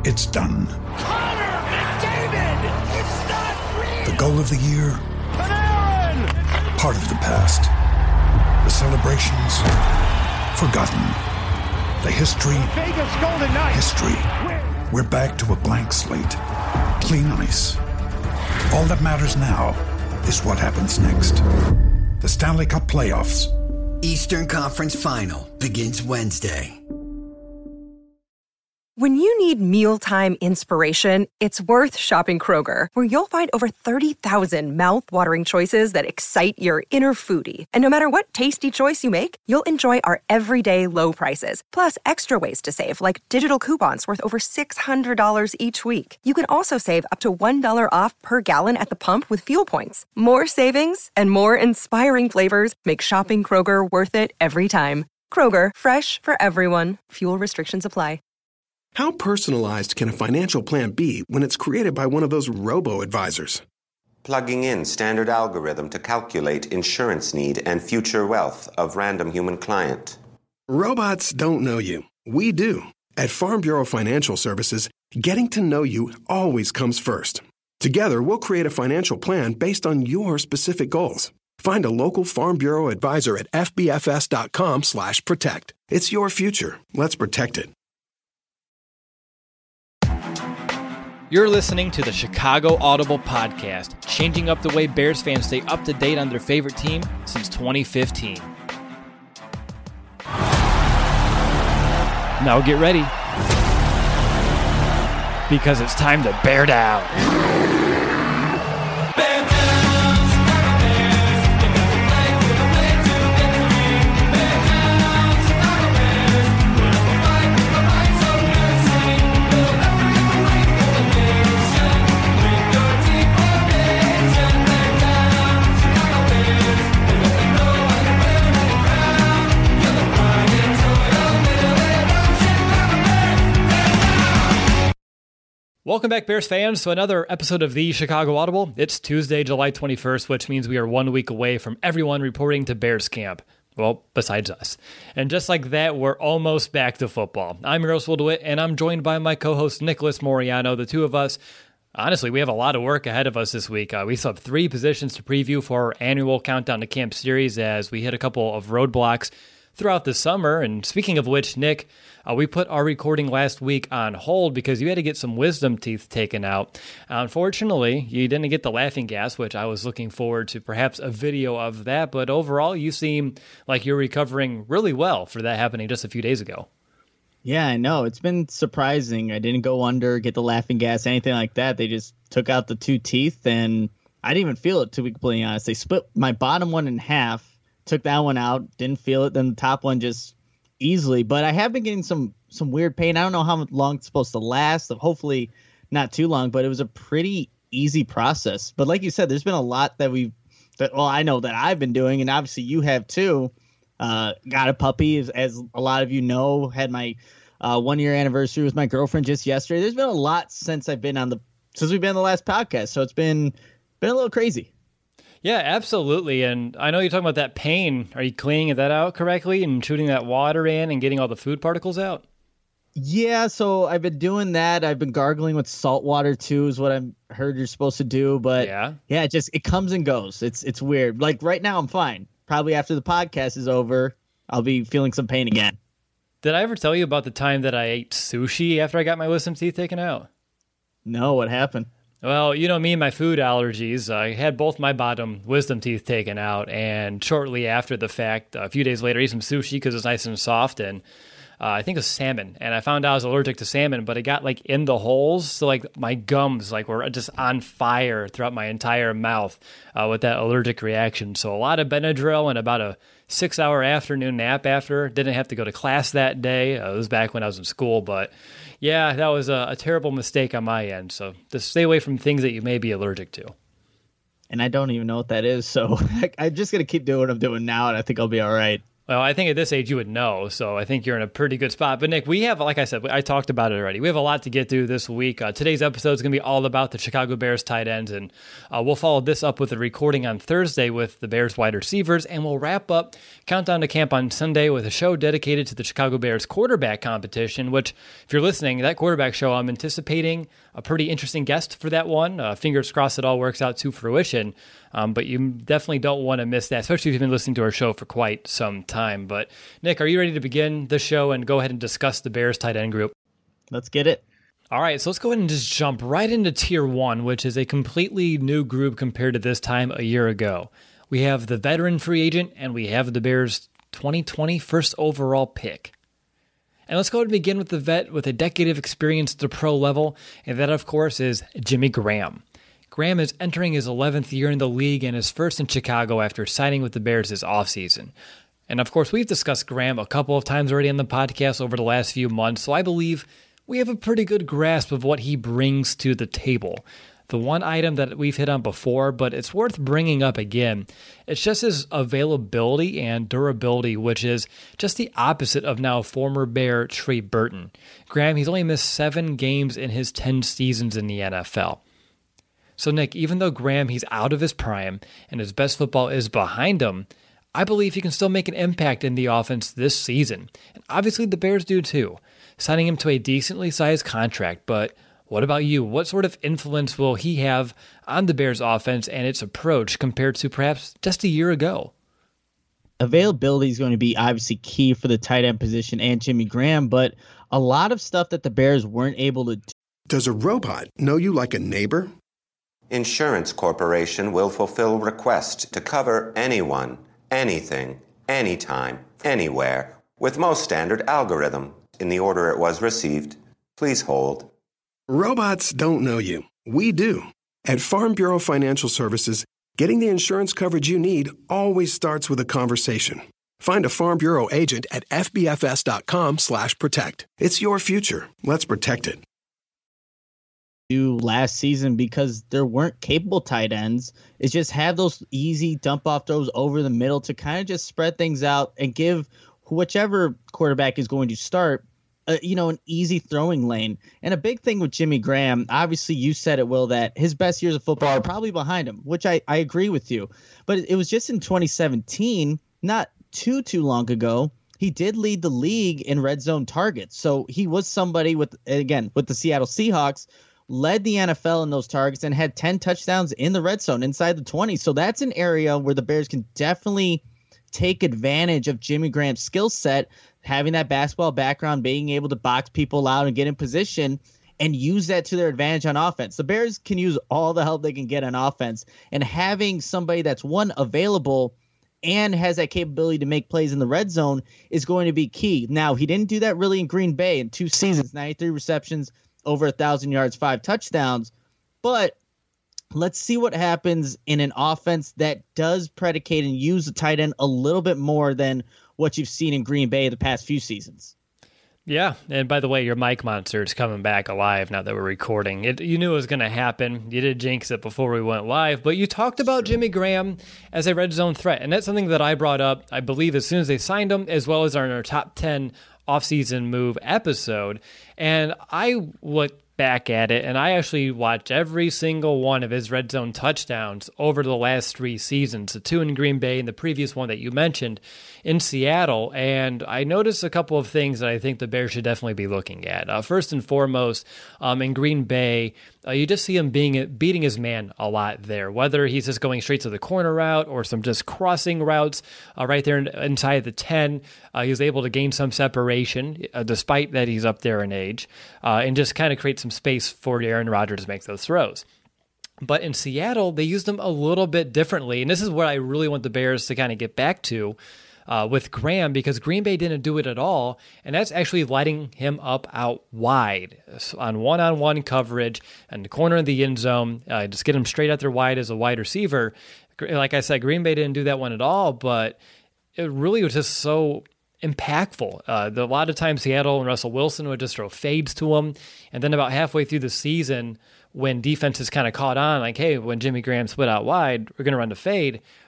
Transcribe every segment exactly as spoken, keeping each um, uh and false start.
It's done. Connor McDavid! It's not real! The goal of the year? Panarin! Part of the past. The celebrations? Forgotten. The history? Vegas Golden Knights! History. We're back to a blank slate. Clean ice. All that matters now is what happens next. The Stanley Cup Playoffs. Eastern Conference Final begins Wednesday. When you need mealtime inspiration, it's worth shopping Kroger, where you'll find over thirty thousand mouth-watering choices that excite your inner foodie. And no matter what tasty choice you make, you'll enjoy our everyday low prices, plus extra ways to save, like digital coupons worth over six hundred dollars each week. You can also save up to one dollar off per gallon at the pump with fuel points. More savings and more inspiring flavors make shopping Kroger worth it every time. Kroger, fresh for everyone. Fuel restrictions apply. How personalized can a financial plan be when it's created by one of those robo-advisors? Plugging in standard algorithm to calculate insurance need and future wealth of random human client. Robots don't know you. We do. At Farm Bureau Financial Services, getting to know you always comes first. Together, we'll create a financial plan based on your specific goals. Find a local Farm Bureau advisor at fbfs.com slash protect. It's your future. Let's protect it. You're listening to the Chicago Audible Podcast, changing up the way Bears fans stay up to date on their favorite team since twenty fifteen. Now get ready, because it's time to bear down. Welcome back, Bears fans, to another episode of the Chicago Audible. It's Tuesday, July twenty-first, which means we are one week away from everyone reporting to Bears camp. Well, besides us. And just like that, we're almost back to football. I'm Roswell DeWitt, and I'm joined by my co-host Nicholas Moriano. The two of us, honestly, we have a lot of work ahead of us this week. Uh, we still have three positions to preview for our annual Countdown to Camp series as we hit a couple of roadblocks throughout the summer. And speaking of which, Nick, uh, we put our recording last week on hold because you had to get some wisdom teeth taken out. Uh, unfortunately, you didn't get the laughing gas, which I was looking forward to perhaps a video of that. But overall, you seem like you're recovering really well for that happening just a few days ago. Yeah, I know. It's been surprising. I didn't go under, get the laughing gas, anything like that. They just took out the two teeth, and I didn't even feel it, to be completely honest. They split my bottom one in half. Took that one out, didn't feel it. Then the top one just easily. But I have been getting some some weird pain. I don't know how long it's supposed to last. Hopefully not too long, but it was a pretty easy process. But like you said, there's been a lot that we've, that, well, I know that I've been doing, and obviously you have too. Uh, got a puppy, as, as a lot of you know, had my uh, one year anniversary with my girlfriend just yesterday. There's been a lot since I've been on the, since we've been on the last podcast. So it's been, been a little crazy. Yeah, absolutely. And I know you're talking about that pain. Are you cleaning that out correctly and shooting that water in and getting all the food particles out? Yeah, so I've been doing that. I've been gargling with salt water too, is what I've heard you're supposed to do. But yeah, yeah, it just it comes and goes. It's it's weird. Like right now, I'm fine. Probably after the podcast is over, I'll be feeling some pain again. Did I ever tell you about the time that I ate sushi after I got my wisdom teeth taken out? No, what happened? Well, you know me and my food allergies. I had both my bottom wisdom teeth taken out, and shortly after the fact, a few days later, I ate some sushi because it's nice and soft, and uh, I think it was salmon. And I found out I was allergic to salmon, but it got like in the holes, so like my gums like were just on fire throughout my entire mouth uh, with that allergic reaction. So a lot of Benadryl and about a six-hour afternoon nap after. Didn't have to go to class that day. Uh, it was back when I was in school, but yeah, that was a, a terrible mistake on my end. So just stay away from things that you may be allergic to. And I don't even know what that is, so I'm just going to keep doing what I'm doing now, and I think I'll be all right. Well, I think at this age you would know, so I think you're in a pretty good spot. But Nick, we have, like I said, I talked about it already. We have a lot to get through this week. Uh, today's episode is going to be all about the Chicago Bears tight ends, and uh, we'll follow this up with a recording on Thursday with the Bears wide receivers, and we'll wrap up Countdown to Camp on Sunday with a show dedicated to the Chicago Bears quarterback competition, which, if you're listening, that quarterback show, I'm anticipating a pretty interesting guest for that one. Uh, fingers crossed it all works out to fruition. Um, but you definitely don't want to miss that, especially if you've been listening to our show for quite some time. But Nick, are you ready to begin the show and go ahead and discuss the Bears tight end group? Let's get it. All right, so let's go ahead and just jump right into tier one, which is a completely new group compared to this time a year ago. We have the veteran free agent, and we have the Bears' twenty twenty first overall pick. And let's go ahead and begin with the vet with a decade of experience at the pro level, and that, of course, is Jimmy Graham. Graham is entering his eleventh year in the league and is first in Chicago after signing with the Bears this offseason. And of course, we've discussed Graham a couple of times already on the podcast over the last few months, so I believe we have a pretty good grasp of what he brings to the table. The one item that we've hit on before, but it's worth bringing up again, it's just his availability and durability, which is just the opposite of now former Bear Trey Burton. Graham, he's only missed seven games in his ten seasons in the N F L. So, Nick, even though Graham, he's out of his prime and his best football is behind him, I believe he can still make an impact in the offense this season. And obviously the Bears do too, signing him to a decently sized contract. But what about you? What sort of influence will he have on the Bears offense and its approach compared to perhaps just a year ago? Availability is going to be obviously key for the tight end position and Jimmy Graham, but a lot of stuff that the Bears weren't able to do. Does a robot know you like a neighbor? Insurance Corporation will fulfill request to cover anyone, anything, anytime, anywhere, with most standard algorithm in the order it was received. Please hold. Robots don't know you. We do. At Farm Bureau Financial Services, getting the insurance coverage you need always starts with a conversation. Find a Farm Bureau agent at fbfs.com slash protect. It's your future. Let's protect it. Last season because there weren't capable tight ends is just have those easy dump off throws over the middle to kind of just spread things out and give whichever quarterback is going to start uh, you know, an easy throwing lane. And a big thing with Jimmy Graham, obviously you said it, Will, that his best years of football are probably behind him, which I, I agree with you. But it was just in twenty seventeen, not too, too long ago, he did lead the league in red zone targets. So he was somebody with, again, with the Seattle Seahawks, led the N F L in those targets and had ten touchdowns in the red zone inside the twenty. So that's an area where the Bears can definitely take advantage of Jimmy Graham's skill set, having that basketball background, being able to box people out and get in position and use that to their advantage on offense. The Bears can use all the help they can get on offense, and having somebody that's one available and has that capability to make plays in the red zone is going to be key. Now, he didn't do that really in Green Bay in two seasons, ninety-three receptions, over a thousand yards, five touchdowns. But let's see what happens in an offense that does predicate and use the tight end a little bit more than what you've seen in Green Bay the past few seasons. Yeah, and by the way, your mic monster is coming back alive now that we're recording. It, you knew it was going to happen. You did jinx it before we went live, but you talked about Jimmy Graham as a red zone threat, and that's something that I brought up, I believe, as soon as they signed him, as well as our, our top ten offseason move episode. And I looked back at it, and I actually watched every single one of his red zone touchdowns over the last three seasons, the two in Green Bay and the previous one that you mentioned in Seattle, and I noticed a couple of things that I think the Bears should definitely be looking at. Uh, first and foremost, um, in Green Bay, uh, you just see him being beating his man a lot there, whether he's just going straight to the corner route or some just crossing routes uh, right there in, inside the ten. Uh, he was able to gain some separation, uh, despite that he's up there in age, uh, and just kind of create some space for Aaron Rodgers to make those throws. But in Seattle, they used him a little bit differently, and this is what I really want the Bears to kind of get back to uh, with Graham, because Green Bay didn't do it at all, and that's actually lighting him up out wide on one-on-one coverage and the corner of the end zone. Uh, just get him straight out there wide as a wide receiver. Like I said, Green Bay didn't do that one at all, but it really was just so impactful. Uh, the, a lot of times Seattle and Russell Wilson would just throw fades to him, and then about halfway through the season, when defenses kind of caught on, like, hey, when Jimmy Graham split out wide, we're going to run the fade,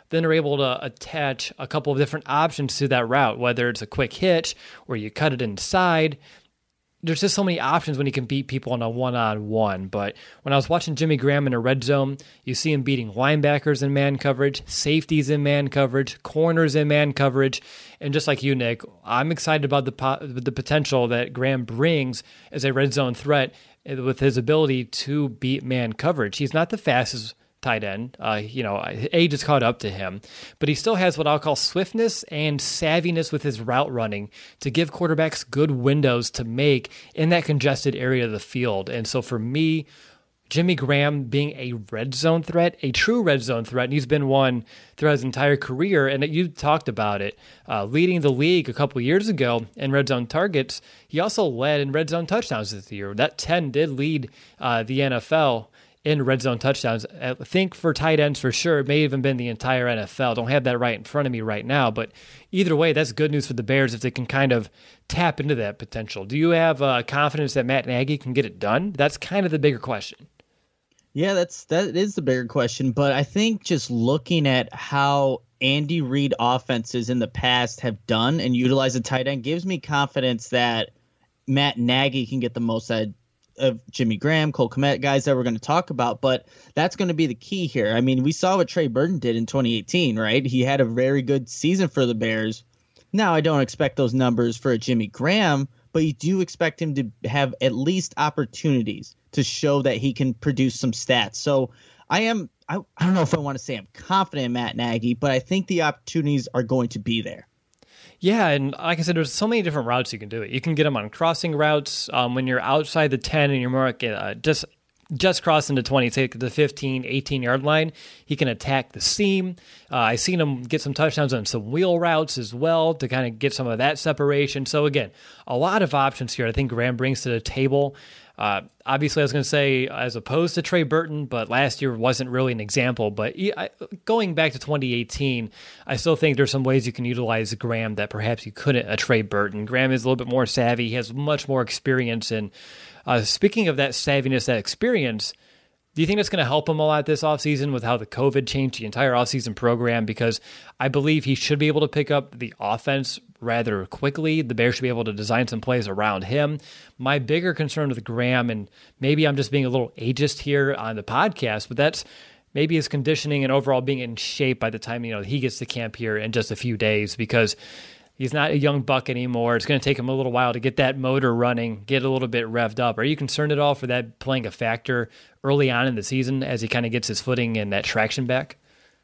then are able to attach a couple of different options to that route, whether it's a quick hitch or you cut it inside. There's just so many options when he can beat people on a one-on-one. But when I was watching Jimmy Graham in a red zone, you see him beating linebackers in man coverage, safeties in man coverage, corners in man coverage. And just like you, Nick, I'm excited about the po- the potential that Graham brings as a red zone threat with his ability to beat man coverage. He's not the fastest tight end. Uh, you know, age has caught up to him, but he still has what I'll call swiftness and savviness with his route running to give quarterbacks good windows to make in that congested area of the field. And so for me, Jimmy Graham being a red zone threat, a true red zone threat, and he's been one throughout his entire career, and you talked about it, uh, leading the league a couple years ago in red zone targets. He also led in red zone touchdowns this year. That ten did lead uh, the N F L in red zone touchdowns. I think for tight ends for sure, it may have even been the entire N F L. Don't have that right in front of me right now, but either way, that's good news for the Bears if they can kind of tap into that potential. Do you have uh, confidence that Matt Nagy can get it done? That's kind of the bigger question. Yeah, that's that is the bigger question, but I think just looking at how Andy Reid offenses in the past have done and utilized a tight end gives me confidence that Matt Nagy can get the most out of Jimmy Graham, Cole Kmet, guys that we're going to talk about, but that's going to be the key here. I mean, we saw what Trey Burton did in twenty eighteen, right? He had a very good season for the Bears. Now, I don't expect those numbers for a Jimmy Graham, but you do expect him to have at least opportunities to show that he can produce some stats. So I am, I, I don't know if I want to say I'm confident in Matt Nagy, but I think the opportunities are going to be there. Yeah, and like I said, there's so many different routes you can do it. You can get them on crossing routes um, when you're outside the ten and you're more like, uh, just just crossing the twenty, take the fifteen, eighteen-yard line. He can attack the seam. Uh, I've seen him get some touchdowns on some wheel routes as well to kind of get some of that separation. So again, a lot of options here I think Graham brings to the table. Uh, obviously, I was going to say as opposed to Trey Burton, but last year wasn't really an example. But he, I, going back to twenty eighteen, I still think there's some ways you can utilize Graham that perhaps you couldn't a Trey Burton. Graham is a little bit more savvy. He has much more experience. And uh, speaking of that savviness, that experience, do you think that's going to help him a lot this offseason with how the COVID changed the entire offseason program? Because I believe he should be able to pick up the offense rather quickly. The Bears should be able to design some plays around him. My bigger concern with Graham, and maybe I'm just being a little ageist here on the podcast, but that's maybe his conditioning and overall being in shape by the time, you know, he gets to camp here in just a few days, because he's not a young buck anymore. It's going to take him a little while to get that motor running, get a little bit revved up. Are you concerned at all for that playing a factor early on in the season as he kind of gets his footing and that traction back?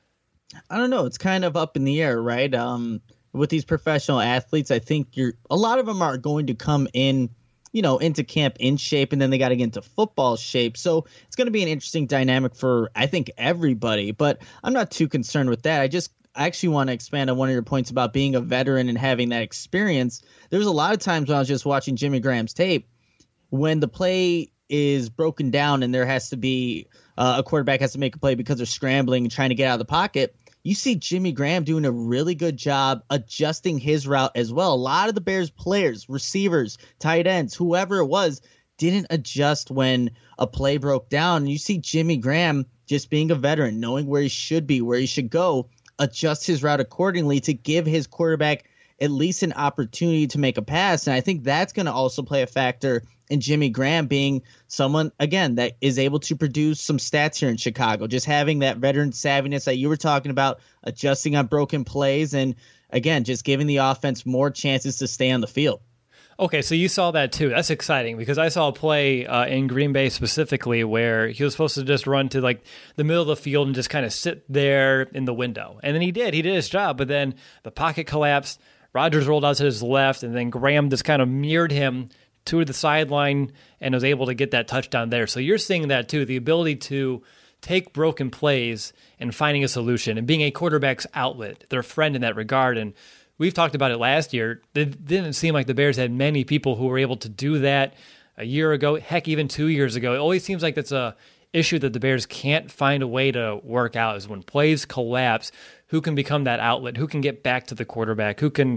I don't know. It's kind of up in the air, right? Um, with these professional athletes, I think you're a lot of them are going to come in, you know, into camp in shape, and then they got to get into football shape. So it's going to be an interesting dynamic for, I think, everybody. But I'm not too concerned with that. I just I actually want to expand on one of your points about being a veteran and having that experience. There's a lot of times when I was just watching Jimmy Graham's tape, when the play is broken down and there has to be uh, a quarterback has to make a play because they're scrambling and trying to get out of the pocket, you see Jimmy Graham doing a really good job adjusting his route as well. A lot of the Bears players, receivers, tight ends, whoever it was, didn't adjust when a play broke down. And you see Jimmy Graham just being a veteran, knowing where he should be, where he should go, adjust his route accordingly to give his quarterback at least an opportunity to make a pass. And I think that's going to also play a factor in Jimmy Graham being someone, again, that is able to produce some stats here in Chicago, just having that veteran savviness that you were talking about, adjusting on broken plays, and again, just giving the offense more chances to stay on the field. Okay, so you saw that too. That's exciting, because I saw a play uh, in Green Bay specifically where he was supposed to just run to like the middle of the field and just kind of sit there in the window. And then he did. He did his job, but then the pocket collapsed. Rodgers rolled out to his left, and then Graham just kind of mirrored him to the sideline and was able to get that touchdown there. So you're seeing that too, the ability to take broken plays and finding a solution and being a quarterback's outlet, their friend in that regard. And we've talked about it last year. It didn't seem like the Bears had many people who were able to do that a year ago, heck, even two years ago. It always seems like that's a issue that the Bears can't find a way to work out, is when plays collapse, who can become that outlet, who can get back to the quarterback, who can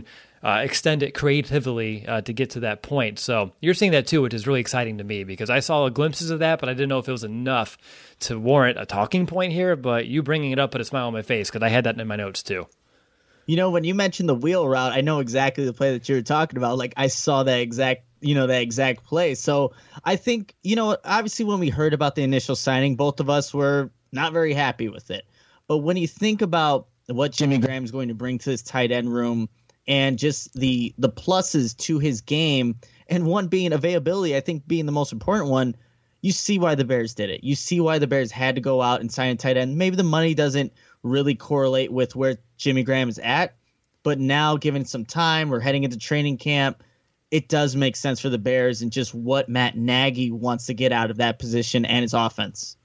uh, extend it creatively uh, to get to that point. So you're seeing that too, which is really exciting to me because I saw glimpses of that, but I didn't know if it was enough to warrant a talking point here. But you bringing it up put a smile on my face because I had that in my notes too. You know, when you mentioned the wheel route, I know exactly the play that you were talking about. Like, I saw that exact, you know, that exact play. So I think, you know, obviously when we heard about the initial signing, both of us were not very happy with it. But when you think about what Jimmy Graham is going to bring to this tight end room and just the the pluses to his game, and one being availability, I think being the most important one, you see why the Bears did it. You see why the Bears had to go out and sign a tight end. Maybe the money doesn't really correlate with where Jimmy Graham is at, but now given some time, we're heading into training camp, it does make sense for the Bears and just what Matt Nagy wants to get out of that position and his offense.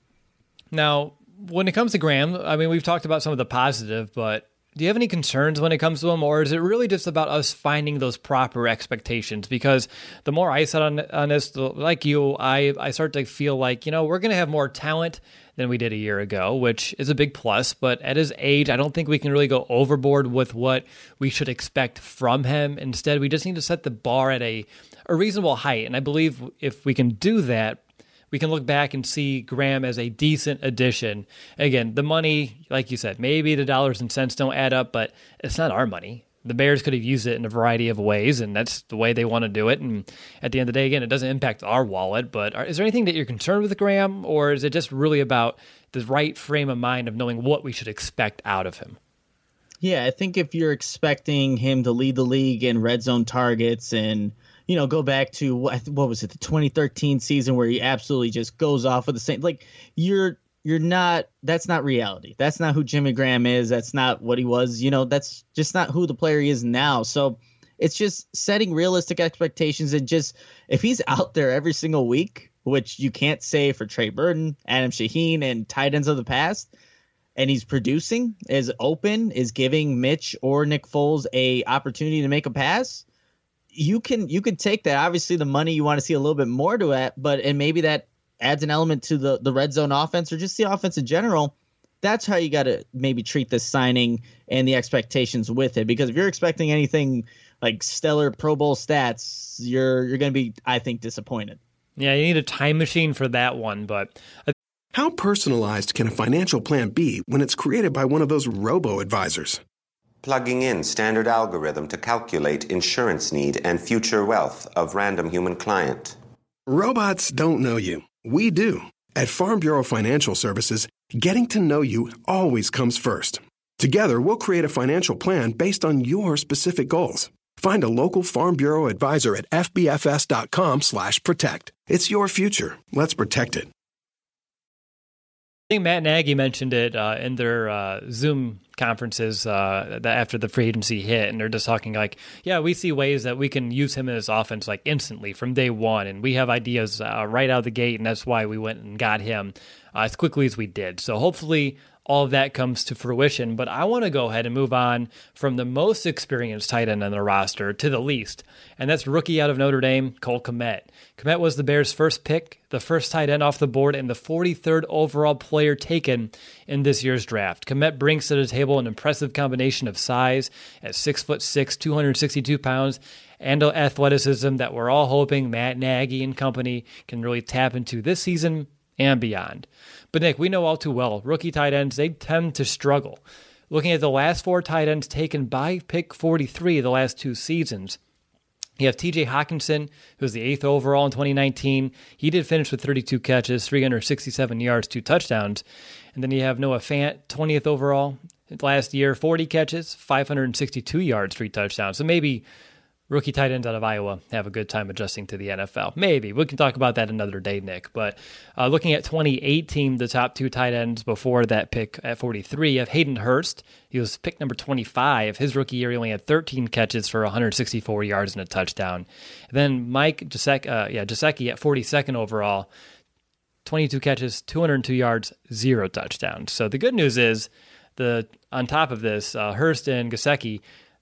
Now, when it comes to Graham, I mean, we've talked about some of the positive, but do you have any concerns when it comes to him, or is it really just about us finding those proper expectations? Because the more I said on, on this, like you, I, I start to feel like, you know, we're going to have more talent than we did a year ago, which is a big plus. But at his age, I don't think we can really go overboard with what we should expect from him. Instead, we just need to set the bar at a, a reasonable height. And I believe if we can do that, we can look back and see Graham as a decent addition. Again, the money, like you said, maybe the dollars and cents don't add up, but it's not our money. The Bears could have used it in a variety of ways, and that's the way they want to do it. And at the end of the day, again, it doesn't impact our wallet. But are, is there anything that you're concerned with Graham, or is it just really about the right frame of mind of knowing what we should expect out of him? Yeah, I think if you're expecting him to lead the league in red zone targets and, you know, go back to what, what was it, the twenty thirteen season where he absolutely just goes off with the same, like you're, you're not, that's not reality. That's not who Jimmy Graham is. That's not what he was. You know, that's just not who the player he is now. So it's just setting realistic expectations and just, if he's out there every single week, which you can't say for Trey Burton, Adam Shaheen, and tight ends of the past, and he's producing, is open, is giving Mitch or Nick Foles a opportunity to make a pass, you can you can take that. Obviously, the money you want to see a little bit more to it, but and maybe that adds an element to the, the red zone offense or just the offense in general. That's how you got to maybe treat this signing and the expectations with it. Because if you're expecting anything like stellar Pro Bowl stats, you're you're going to be, I think, disappointed. Yeah, you need a time machine for that one, but... How personalized can a financial plan be when it's created by one of those robo-advisors? Plugging in standard algorithm to calculate insurance need and future wealth of random human client. Robots don't know you. We do. At Farm Bureau Financial Services, getting to know you always comes first. Together, we'll create a financial plan based on your specific goals. Find a local Farm Bureau advisor at fbfs.com slash protect. It's your future. Let's protect it. I think Matt Nagy mentioned it uh, in their uh, Zoom conferences uh, that after the free agency hit, and they're just talking like, yeah, we see ways that we can use him in this offense like instantly from day one, and we have ideas uh, right out of the gate, and that's why we went and got him uh, as quickly as we did. So hopefully all of that comes to fruition, but I want to go ahead and move on from the most experienced tight end on the roster to the least, and that's rookie out of Notre Dame, Cole Kmet. Kmet was the Bears' first pick, the first tight end off the board, and the forty-third overall player taken in this year's draft. Kmet brings to the table an impressive combination of size at six foot six, two hundred sixty-two pounds, and athleticism that we're all hoping Matt Nagy and company can really tap into this season and beyond. But Nick, we know all too well, rookie tight ends, they tend to struggle. Looking at the last four tight ends taken by pick forty-three the last two seasons, you have T J Hockenson, who was the eighth overall in twenty nineteen. He did finish with thirty-two catches, three hundred sixty-seven yards, two touchdowns. And then you have Noah Fant, twentieth overall last year, forty catches, five hundred sixty-two yards, three touchdowns. So maybe rookie tight ends out of Iowa have a good time adjusting to the N F L. Maybe. We can talk about that another day, Nick. But uh, looking at twenty eighteen, the top two tight ends before that pick at forty-three, you have Hayden Hurst. He was pick number twenty-five. His rookie year, he only had thirteen catches for one hundred sixty-four yards and a touchdown. And then Mike Gesicki, uh, yeah, Gesicki at forty-second overall, twenty-two catches, two hundred two yards, zero touchdowns. So the good news is, the on top of this, uh, Hurst and Gesicki,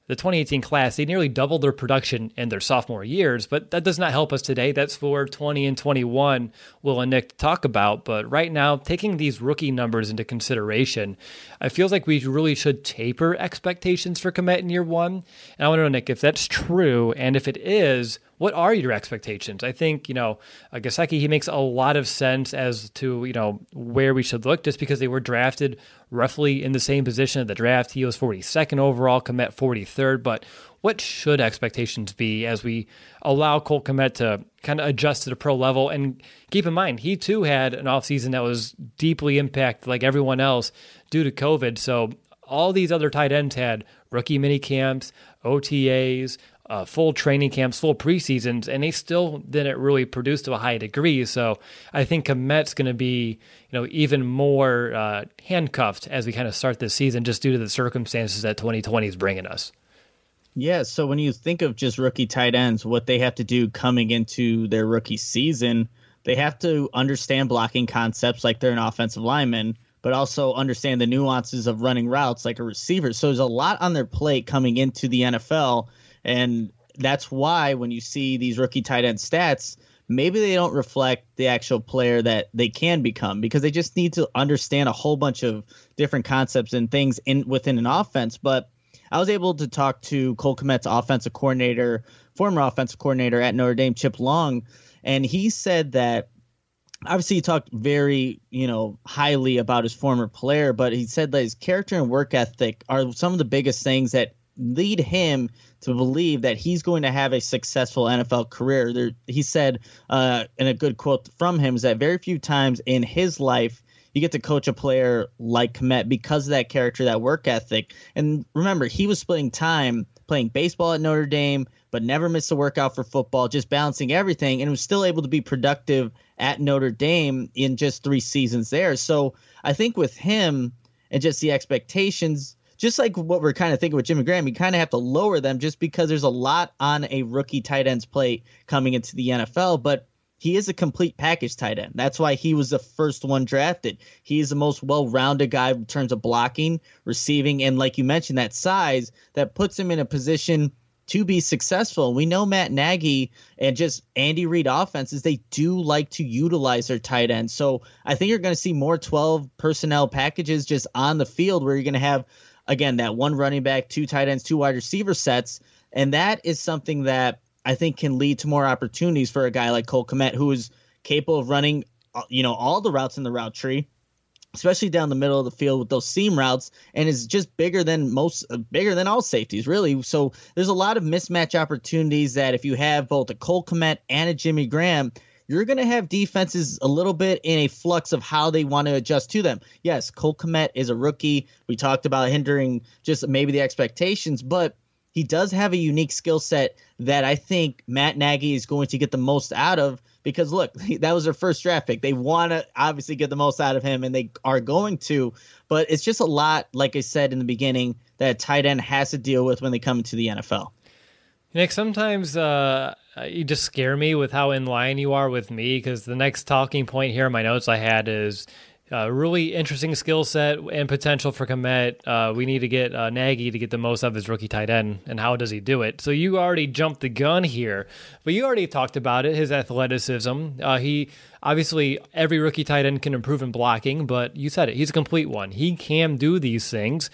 the twenty eighteen class, they nearly doubled their production in their sophomore years, but that does not help us today. That's for twenty and twenty-one, Will and Nick talk about. But right now, taking these rookie numbers into consideration, I feel like we really should taper expectations for Kmet in year one. And I want to know, Nick, if that's true, and if it is, what are your expectations? I think, you know, uh, Gesicki, he makes a lot of sense as to, you know, where we should look, just because they were drafted roughly in the same position at the draft. He was forty-second overall, Kmet forty-third. But what should expectations be as we allow Cole Kmet to kind of adjust to the pro level? And keep in mind, he too had an offseason that was deeply impacted like everyone else due to COVID. So all these other tight ends had rookie mini camps, O T As, Uh, full training camps, full preseasons, and they still didn't really produce to a high degree. So I think Kmet's going to be, you know, even more uh, handcuffed as we kind of start this season, just due to the circumstances that twenty twenty is bringing us. Yeah, so when you think of just rookie tight ends, what they have to do coming into their rookie season, they have to understand blocking concepts like they're an offensive lineman, but also understand the nuances of running routes like a receiver. So there's a lot on their plate coming into the N F L. And that's why when you see these rookie tight end stats, maybe they don't reflect the actual player that they can become, because they just need to understand a whole bunch of different concepts and things in within an offense. But I was able to talk to Cole Kmet's offensive coordinator, former offensive coordinator at Notre Dame, Chip Long, and he said that obviously he talked very, you know, highly about his former player, but he said that his character and work ethic are some of the biggest things that lead him to believe that he's going to have a successful N F L career. There, he said, uh, and a good quote from him is that very few times in his life you get to coach a player like Kmet because of that character, that work ethic. And remember, he was splitting time playing baseball at Notre Dame, but never missed a workout for football, just balancing everything, and was still able to be productive at Notre Dame in just three seasons there. So I think with him and just the expectations, just like what we're kind of thinking with Jimmy Graham, you kind of have to lower them just because there's a lot on a rookie tight end's plate coming into the N F L. But he is a complete package tight end. That's why he was the first one drafted. He is the most well-rounded guy in terms of blocking, receiving, and like you mentioned, that size that puts him in a position to be successful. We know Matt Nagy and just Andy Reid offenses, they do like to utilize their tight ends. So I think you're going to see more twelve personnel packages just on the field, where you're going to have, again, that one running back, two tight ends, two wide receiver sets. And that is something that I think can lead to more opportunities for a guy like Cole Kmet, who is capable of running, you know, all the routes in the route tree, especially down the middle of the field with those seam routes, and is just bigger than most, uh, bigger than all safeties, really. So there's a lot of mismatch opportunities that if you have both a Cole Kmet and a Jimmy Graham, you're going to have defenses a little bit in a flux of how they want to adjust to them. Yes, Cole Kmet is a rookie. We talked about hindering just maybe the expectations, but he does have a unique skill set that I think Matt Nagy is going to get the most out of, because, look, that was their first draft pick. They want to obviously get the most out of him, and they are going to. But it's just a lot, like I said in the beginning, that a tight end has to deal with when they come into the N F L. Nick, sometimes uh, you just scare me with how in line you are with me, because the next talking point here in my notes I had is a really interesting skill set and potential for Kmet. Uh, we need to get uh, Nagy to get the most out of his rookie tight end, and how does he do it? So you already jumped the gun here, but you already talked about it, his athleticism. Uh, he obviously, every rookie tight end can improve in blocking, but you said it, he's a complete one. He can do these things.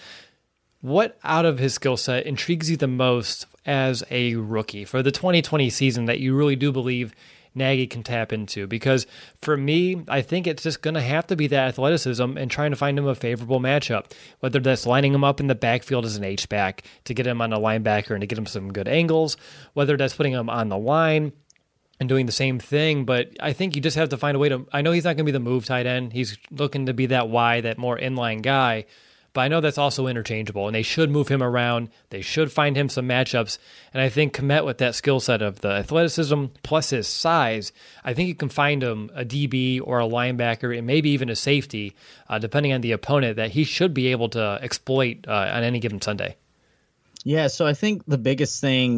What out of his skill set intrigues you the most as a rookie for the twenty twenty season that you really do believe Nagy can tap into? Because for me, I think it's just going to have to be that athleticism and trying to find him a favorable matchup, whether that's lining him up in the backfield as an H-back to get him on a linebacker and to get him some good angles, whether that's putting him on the line and doing the same thing. But I think you just have to find a way to, I know he's not going to be the move tight end. He's looking to be that wide, that more inline guy. But I know that's also interchangeable, and they should move him around. They should find him some matchups. And I think Kmet, with that skill set of the athleticism plus his size, I think you can find him a D B or a linebacker and maybe even a safety, uh, depending on the opponent, that he should be able to exploit uh, on any given Sunday. Yeah, so I think the biggest thing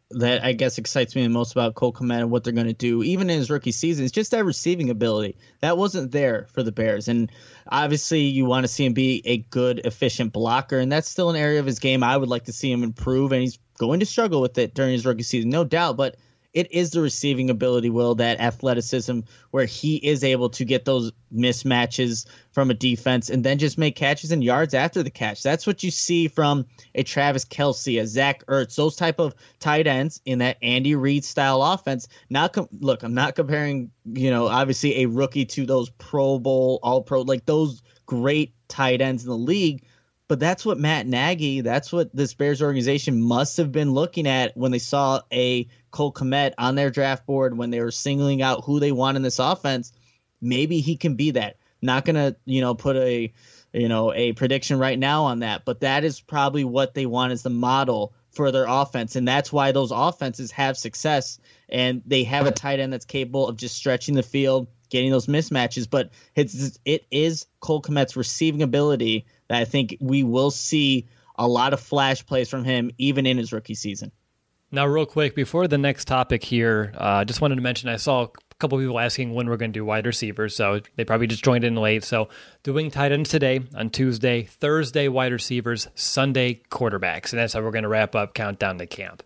that I guess excites me the most about Cole Kmet and what they're going to do, even in his rookie season, is just that receiving ability. That wasn't there for the Bears. And obviously you want to see him be a good, efficient blocker, and that's still an area of his game I would like to see him improve, and he's going to struggle with it during his rookie season, no doubt, but it is the receiving ability, Will, that athleticism where he is able to get those mismatches from a defense and then just make catches and yards after the catch. That's what you see from a Travis Kelce, a Zach Ertz, those type of tight ends in that Andy Reid style offense. Not com- look, I'm not comparing, you know, obviously a rookie to those Pro Bowl, all pro, like those great tight ends in the league. But that's what Matt Nagy, that's what this Bears organization must have been looking at when they saw a Cole Kmet on their draft board, when they were singling out who they want in this offense. Maybe he can be that. Not going to, you know, put a, you know, a prediction right now on that, but that is probably what they want as the model for their offense. And that's why those offenses have success, and they have a tight end that's capable of just stretching the field, getting those mismatches. But it's, it is Cole Kmet's receiving ability that I think we will see a lot of flash plays from him even in his rookie season. Now, real quick, before the next topic here, I uh, just wanted to mention I saw a couple people asking when we're going to do wide receivers, so they probably just joined in late. So doing tight ends today on Tuesday, Thursday wide receivers, Sunday quarterbacks, and that's how we're going to wrap up Countdown to Camp.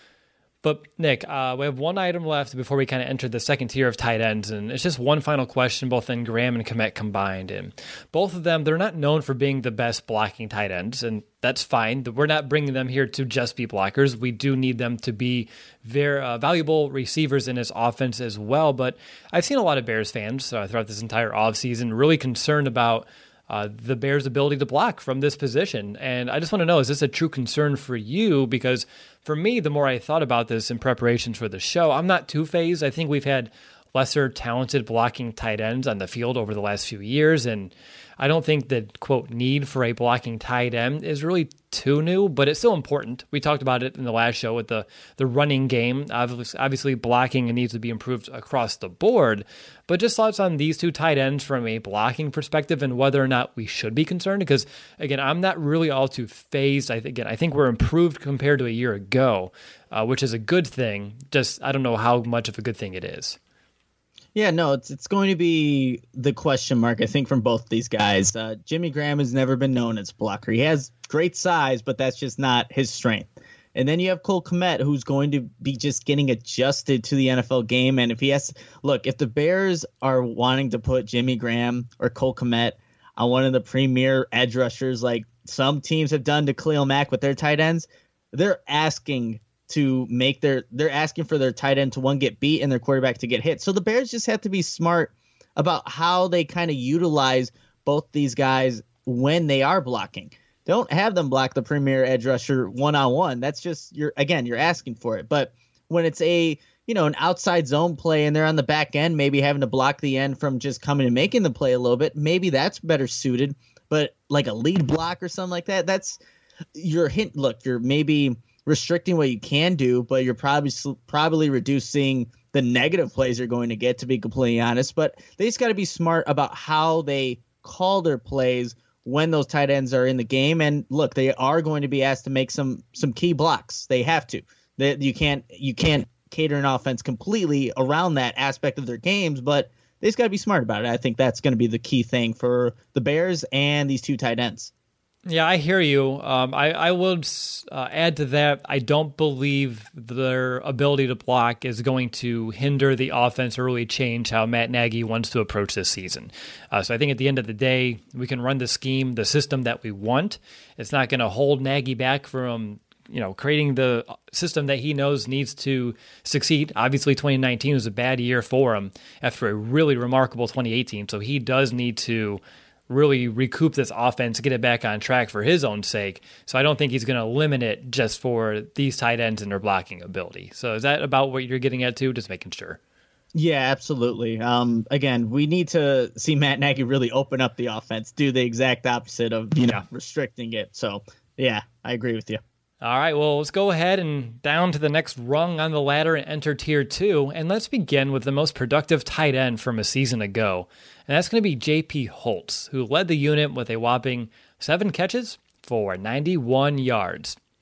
But, Nick, uh, we have one item left before we kind of enter the second tier of tight ends, and it's just one final question, both in Graham and Kmet combined. And both of them, they're not known for being the best blocking tight ends, and that's fine. We're not bringing them here to just be blockers. We do need them to be very uh, valuable receivers in his offense as well. But I've seen a lot of Bears fans uh, throughout this entire offseason really concerned about Uh, the Bears' ability to block from this position. And I just want to know, is this a true concern for you? Because for me, the more I thought about this in preparation for the show, I'm not too phased. I think we've had lesser talented blocking tight ends on the field over the last few years, and I don't think the, quote, need for a blocking tight end is really too new, but it's still important. We talked about it in the last show with the, the running game. Obviously, obviously, blocking needs to be improved across the board, but just thoughts on these two tight ends from a blocking perspective and whether or not we should be concerned, because, again, I'm not really all too phased. I, again, I think we're improved compared to a year ago, uh, which is a good thing. Just I don't know how much of a good thing it is. Yeah, no, it's it's going to be the question mark, I think, from both these guys. Uh, Jimmy Graham has never been known as a blocker. He has great size, but that's just not his strength. And then you have Cole Kmet, who's going to be just getting adjusted to the N F L game. And if he has, look, if the Bears are wanting to put Jimmy Graham or Cole Kmet on one of the premier edge rushers, like some teams have done to Khalil Mack with their tight ends, they're asking to make their, they're asking for their tight end to one get beat and their quarterback to get hit. So the Bears just have to be smart about how they kind of utilize both these guys when they are blocking. Don't have them block the premier edge rusher one-on-one. That's just, you're again, you're asking for it. But when it's a, you know, an outside zone play and they're on the back end, maybe having to block the end from just coming and making the play a little bit, maybe that's better suited. But like a lead block or something like that, that's your hint. Look, you're maybe restricting what you can do, but you're probably probably reducing the negative plays you're going to get, to be completely honest. But they just got to be smart about how they call their plays when those tight ends are in the game. And look, they are going to be asked to make some some key blocks. They have to. They, you can't you can't cater an offense completely around that aspect of their games, but they just got to be smart about it. I think that's going to be the key thing for the Bears and these two tight ends. Yeah, I hear you. Um, I, I would uh, add to that, I don't believe their ability to block is going to hinder the offense or really change how Matt Nagy wants to approach this season. Uh, so I think at the end of the day, we can run the scheme, the system that we want. It's not going to hold Nagy back from, you know, creating the system that he knows needs to succeed. Obviously, twenty nineteen was a bad year for him after a really remarkable twenty eighteen. So he does need to really recoup this offense, get it back on track for his own sake. So I don't think he's going to limit it just for these tight ends and their blocking ability. So is that about what you're getting at too? Just making sure. Yeah, absolutely. Um, again, we need to see Matt Nagy really open up the offense, do the exact opposite of, you know, restricting it. So yeah, I agree with you. All right, well, let's go ahead and down to the next rung on the ladder and enter tier two. And let's begin with the most productive tight end from a season ago. And that's going to be J P Holtz, who led the unit with a whopping seven catches for ninety-one yards.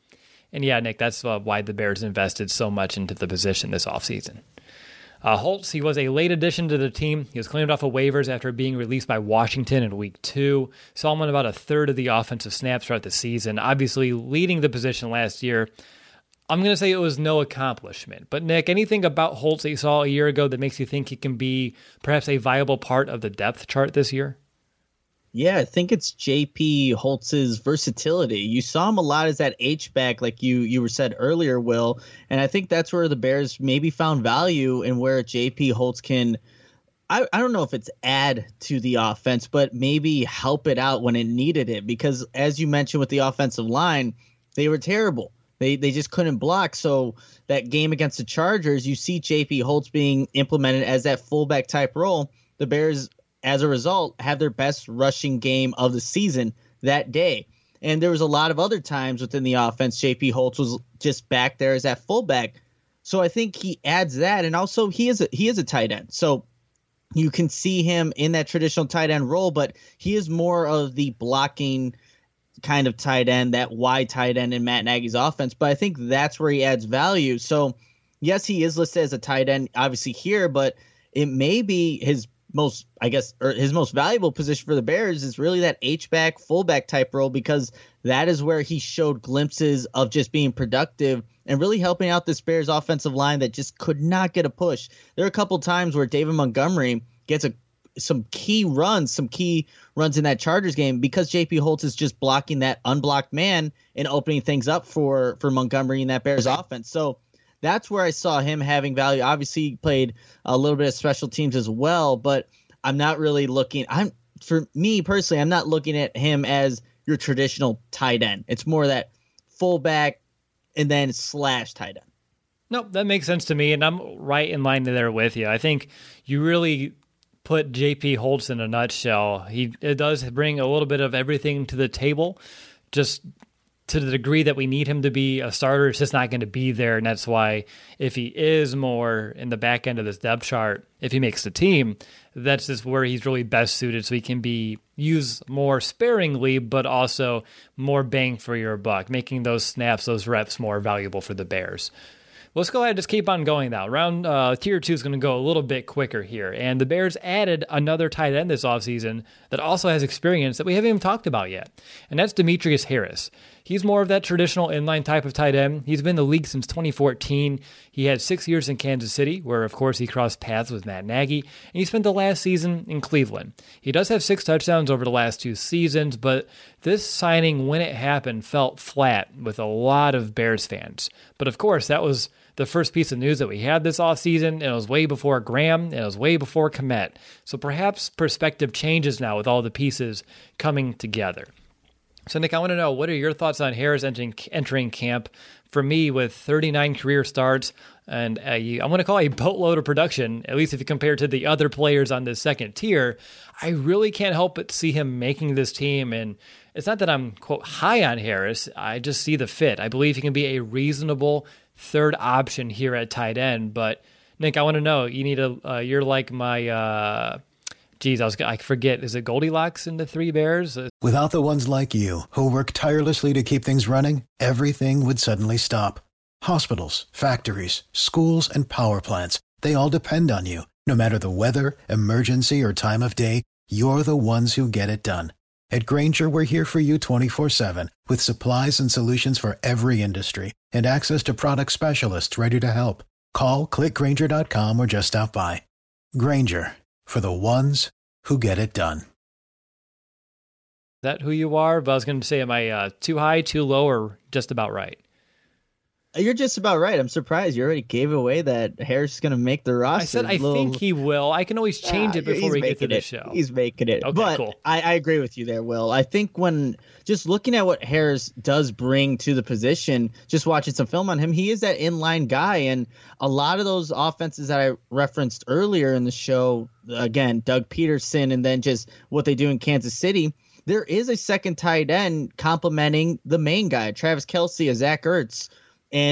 And yeah, Nick, that's uh, why the Bears invested so much into the position this offseason. Uh, Holtz, he was a late addition to the team. He was claimed off of waivers after being released by Washington in week two. Saw him on about a third of the offensive snaps throughout the season, obviously leading the position last year. I'm going to say it was no accomplishment. But Nick, anything about Holtz that you saw a year ago that makes you think he can be perhaps a viable part of the depth chart this year? Yeah, I think it's J P Holtz's versatility. You saw him a lot as that H-back, like you you were said earlier, Will. And I think that's where the Bears maybe found value in where J P Holtz can, I, I don't know if it's add to the offense, but maybe help it out when it needed it. Because as you mentioned with the offensive line, they were terrible. They they just couldn't block. So that game against the Chargers, you see J P Holtz being implemented as that fullback type role. The Bears, as a result, have their best rushing game of the season that day. And there was a lot of other times within the offense, J P Holtz was just back there as that fullback. So I think he adds that. And also he is a, he is a tight end. So you can see him in that traditional tight end role, but he is more of the blocking kind of tight end, that wide tight end in Matt Nagy's offense. But I think that's where he adds value. So yes, he is listed as a tight end, obviously here, but it may be his most, I guess, or his most valuable position for the Bears is really that H-back, fullback type role, because that is where he showed glimpses of just being productive and really helping out this Bears offensive line that just could not get a push. There are a couple times where David Montgomery gets a some key runs, some key runs in that Chargers game because J P Holtz is just blocking that unblocked man and opening things up for, for Montgomery in that Bears offense. So that's where I saw him having value. Obviously, he played a little bit of special teams as well, but I'm not really looking. I'm for me personally, I'm not looking at him as your traditional tight end. It's more that fullback and then slash tight end. No, that makes sense to me, and I'm right in line there with you. I think you really put J P Holtz in a nutshell. He it does bring a little bit of everything to the table, just to the degree that we need him to be a starter. It's just not going to be there, and that's why if he is more in the back end of this depth chart, if he makes the team, that's just where he's really best suited, so he can be used more sparingly, but also more bang for your buck, making those snaps, those reps more valuable for the Bears. Let's go ahead and just keep on going now. Round uh, tier two is going to go a little bit quicker here. And the Bears added another tight end this offseason that also has experience that we haven't even talked about yet. And that's Demetrius Harris. He's more of that traditional inline type of tight end. He's been in the league since twenty fourteen. He had six years in Kansas City, where, of course, he crossed paths with Matt Nagy. And he spent the last season in Cleveland. He does have six touchdowns over the last two seasons, but this signing, when it happened, felt flat with a lot of Bears fans. But, of course, that was the first piece of news that we had this offseason, and it was way before Graham, and it was way before Kmet. So perhaps perspective changes now with all the pieces coming together. So, Nick, I want to know, what are your thoughts on Harris entering, entering camp? For me, with thirty-nine career starts and a, I'm going to call it a boatload of production, at least if you compare to the other players on this second tier, I really can't help but see him making this team. And it's not that I'm, quote, high on Harris. I just see the fit. I believe he can be a reasonable third option here at tight end. But, Nick, I want to know, you need a, uh, you're like my, uh, geez, I was, I forget, is it Goldilocks in the Three Bears? Without the ones like you, who work tirelessly to keep things running, everything would suddenly stop. Hospitals, factories, schools, and power plants, they all depend on you. No matter the weather, emergency, or time of day, you're the ones who get it done. At Grainger, we're here for you twenty-four seven, with supplies and solutions for every industry, and access to product specialists ready to help. Call, click Grainger dot com, or just stop by. Grainger, for the ones who get it done. Is that who you are? But I was going to say, am I uh, too high, too low, or just about right? You're just about right. I'm surprised you already gave away that Harris is going to make the roster. I said I little... think he will. I can always change it before we get to the it. show. He's making it. Okay, but cool. I, I agree with you there, Will. I think when just looking at what Harris does bring to the position, just watching some film on him, he is that inline guy. And a lot of those offenses that I referenced earlier in the show, again, Doug Peterson, and then just what they do in Kansas City, there is a second tight end complementing the main guy, Travis Kelce, a Zach Ertz. And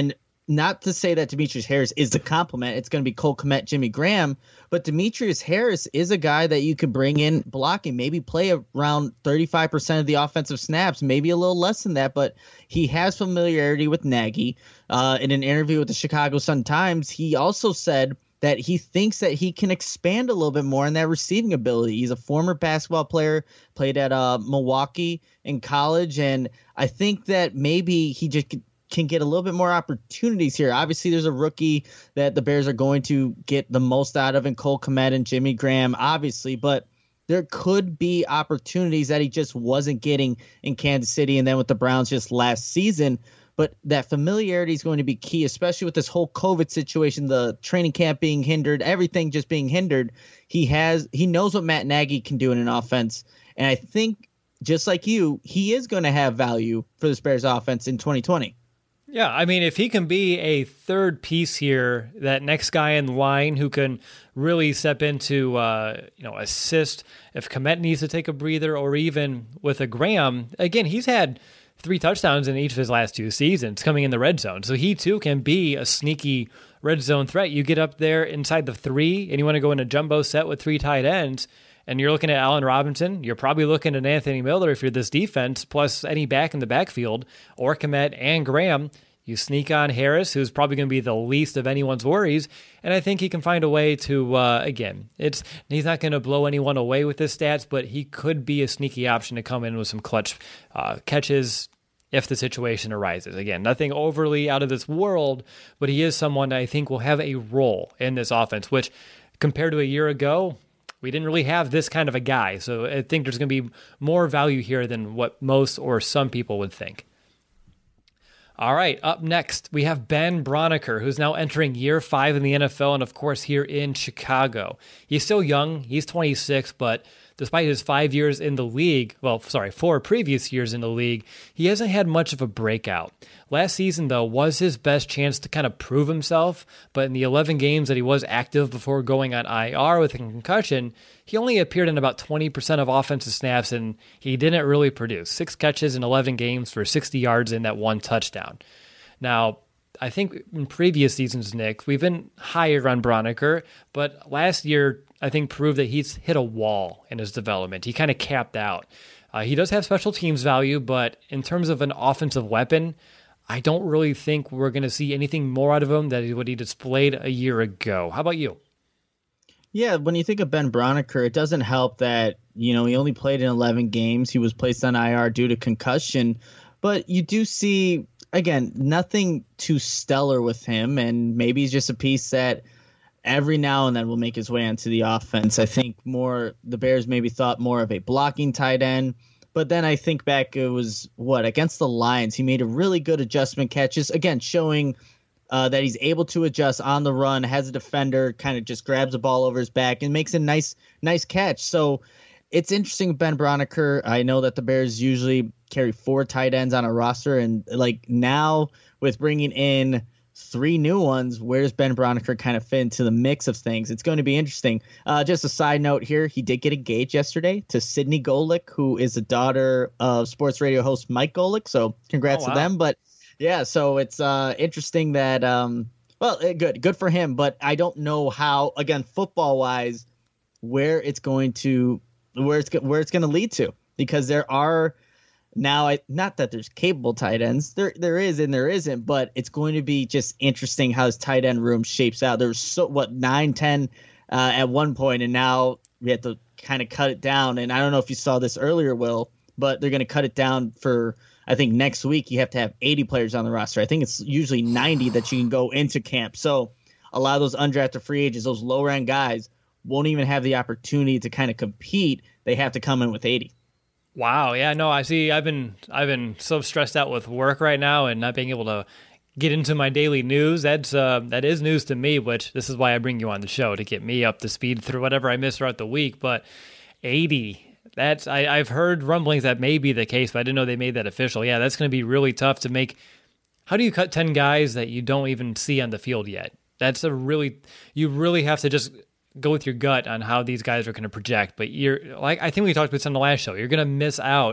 not to say that Demetrius Harris is the complement. It's going to be Cole Kmet, Jimmy Graham, but Demetrius Harris is a guy that you could bring in blocking, maybe play around thirty-five percent of the offensive snaps, maybe a little less than that, but he has familiarity with Nagy. Uh, in an interview with the Chicago Sun-Times, he also said that he thinks that he can expand a little bit more in that receiving ability. He's a former basketball player, played at uh, Milwaukee in college, and I think that maybe he just can get a little bit more opportunities here. Obviously, there's a rookie that the Bears are going to get the most out of in Cole Kmet and Jimmy Graham, obviously, but there could be opportunities that he just wasn't getting in Kansas City and then with the Browns just last season. But that familiarity is going to be key, especially with this whole COVID situation, the training camp being hindered, everything just being hindered. He has he knows what Matt Nagy can do in an offense. And I think, just like you, he is going to have value for this Bears offense in twenty twenty. Yeah, I mean, if he can be a third piece here, that next guy in line who can really step into, uh, you know, assist if Kmet needs to take a breather, or even with a Graham, again, he's had three touchdowns in each of his last two seasons coming in the red zone. So he too can be a sneaky red zone threat. You get up there inside the three and you want to go in a jumbo set with three tight ends, and you're looking at Allen Robinson, you're probably looking at Anthony Miller if you're this defense, plus any back in the backfield, or Kmet and Graham. You sneak on Harris, who's probably going to be the least of anyone's worries, and I think he can find a way to, uh, again, it's he's not going to blow anyone away with his stats, but he could be a sneaky option to come in with some clutch uh, catches if the situation arises. Again, nothing overly out of this world, but he is someone I think will have a role in this offense, which compared to a year ago, we didn't really have this kind of a guy. So I think there's going to be more value here than what most or some people would think. All right, up next, we have Ben Braunecker, who's now entering year five in the N F L and, of course, here in Chicago. He's still young. He's twenty-six, but despite his five years in the league, well, sorry, four previous years in the league, he hasn't had much of a breakout. Last season, though, was his best chance to kind of prove himself, but in the eleven games that he was active before going on I R with a concussion, he only appeared in about twenty percent of offensive snaps, and he didn't really produce. Six catches in eleven games for sixty yards and that one touchdown. Now, I think in previous seasons, Nick, we've been higher on Braunecker, but last year, I think, proved that he's hit a wall in his development. He kind of capped out. Uh, he does have special teams value, but in terms of an offensive weapon, I don't really think we're going to see anything more out of him than what he displayed a year ago. How about you? Yeah, when you think of Ben Braunecker, it doesn't help that, you know, he only played in eleven games. He was placed on I R due to concussion. But you do see, again, nothing too stellar with him, and maybe he's just a piece that every now and then will make his way onto the offense. I think more the Bears maybe thought more of a blocking tight end. But then I think back, it was, what, against the Lions, he made a really good adjustment catches, again, showing uh, that he's able to adjust on the run, has a defender, kind of just grabs the ball over his back and makes a nice nice catch. So it's interesting, Ben Braunecker. I know that the Bears usually carry four tight ends on a roster, and like now with bringing in three new ones, where does Ben Braunecker kind of fit into the mix of things? It's going to be interesting. Uh, just a side note here, he did get engaged yesterday to Sydney Golick, who is the daughter of sports radio host Mike Golick. So congrats oh, wow. to them. But yeah, so it's uh, interesting that, um, well, good, good for him. But I don't know how, again, football wise, where it's going to, where it's, where it's going to lead to, because there are, Now, I, not that there's capable tight ends. There, there is and there isn't, but it's going to be just interesting how his tight end room shapes out. There's so what nine, ten uh, at one point, and now we have to kind of cut it down. And I don't know if you saw this earlier, Will, but they're going to cut it down for, I think next week you have to have eighty players on the roster. I think it's usually ninety that you can go into camp. So a lot of those undrafted free agents, those lower end guys, won't even have the opportunity to kind of compete. They have to come in with eighty. Wow. Yeah, no, I see. I've been I've been so stressed out with work right now and not being able to get into my daily news. That's uh, that is news to me, which this is why I bring you on the show, to get me up to speed through whatever I miss throughout the week. But eighty, that's I, I've heard rumblings that may be the case, but I didn't know they made that official. Yeah, that's going to be really tough to make. How do you cut ten guys that you don't even see on the field yet? That's a really you really have to just go with your gut on how these guys are going to project. But you're like, I think we talked about this on the last show. You're going to miss out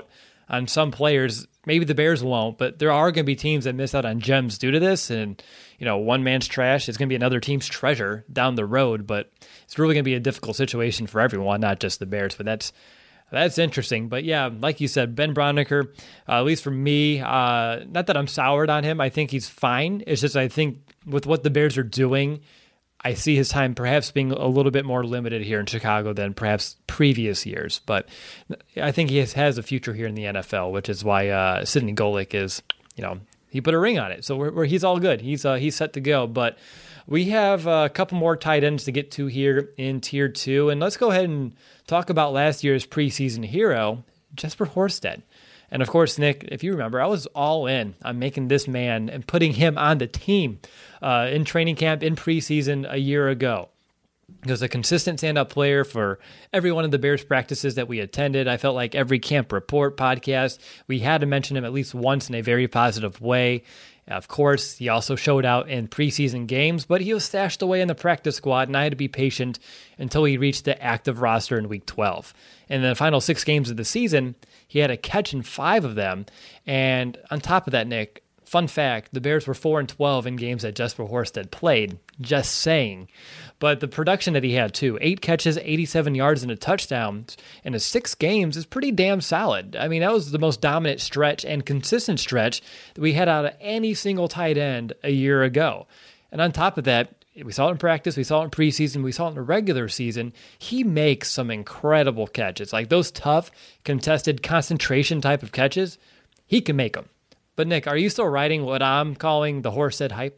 on some players. Maybe the Bears won't, but there are going to be teams that miss out on gems due to this. And, you know, one man's trash is going to be another team's treasure down the road, but it's really going to be a difficult situation for everyone, not just the Bears. But that's that's interesting. But yeah, like you said, Ben Braunecker, uh, at least for me, uh, not that I'm soured on him. I think he's fine. It's just I think with what the Bears are doing, I see his time perhaps being a little bit more limited here in Chicago than perhaps previous years. But I think he has, has a future here in the N F L, which is why uh, Sidney Golick is, you know, he put a ring on it. So we're, we're, he's all good. He's uh, he's set to go. But we have a couple more tight ends to get to here in Tier two. And let's go ahead and talk about last year's preseason hero, Jesper Horsted. And of course, Nick, if you remember, I was all in on making this man and putting him on the team uh, in training camp, in preseason a year ago. He was a consistent stand-up player for every one of the Bears practices that we attended. I felt like every Camp Report podcast, we had to mention him at least once in a very positive way. Of course, he also showed out in preseason games, but he was stashed away in the practice squad, and I had to be patient until he reached the active roster in week twelve. In the final six games of the season, he had a catch in five of them. And on top of that, Nick, fun fact, the Bears were four and twelve in games that Jesper Horsted played. Just saying. But the production that he had, too, eight catches, eighty-seven yards, and a touchdown in his six games is pretty damn solid. I mean, that was the most dominant stretch and consistent stretch that we had out of any single tight end a year ago. And on top of that, we saw it in practice, we saw it in preseason, we saw it in the regular season. He makes some incredible catches. Like those tough, contested, concentration type of catches, he can make them. But Nick, are you still riding what I'm calling the Horsted hype?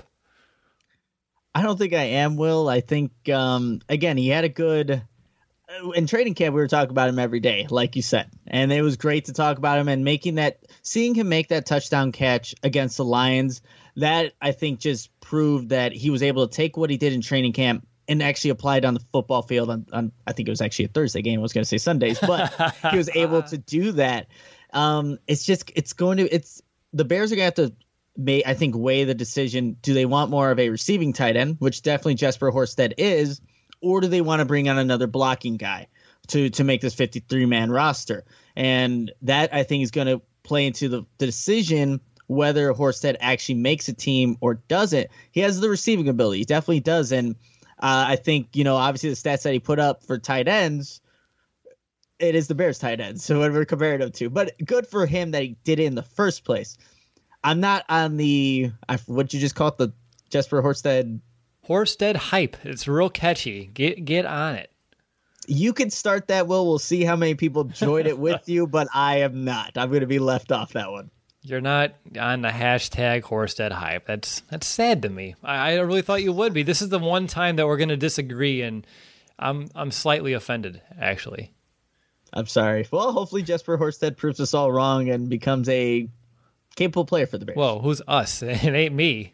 I don't think I am, Will. I think, um, again, he had a good... In training camp, we were talking about him every day, like you said. And it was great to talk about him and making that... Seeing him make that touchdown catch against the Lions, that, I think, just proved that he was able to take what he did in training camp and actually apply it on the football field. On, on I think it was actually a Thursday game. I was going to say Sundays, but he was able to do that. Um, it's just... It's going to... It's the Bears are going to have to... May, I think, weigh the decision. Do they want more of a receiving tight end, which definitely Jesper Horsted is, or do they want to bring on another blocking guy to to make this fifty-three man roster? And that, I think, is going to play into the, the decision whether Horsted actually makes a team or doesn't. He has the receiving ability. He definitely does. And uh, I think, you know, obviously the stats that he put up for tight ends, it is the Bears tight ends. So when we're comparing them to, but good for him that he did it in the first place. I'm not on the, what you just call it, the Jesper Horsted. Horsted hype. It's real catchy. Get get on it. You can start that, Will. We'll see how many people join it with you, but I am not. I'm going to be left off that one. You're not on the hashtag Horsted hype. That's that's sad to me. I, I really thought you would be. This is the one time that we're going to disagree, and I'm I'm slightly offended, actually. I'm sorry. Well, hopefully Jesper Horsted proves us all wrong and becomes a capable player for the Bears. Whoa, who's us? It ain't me.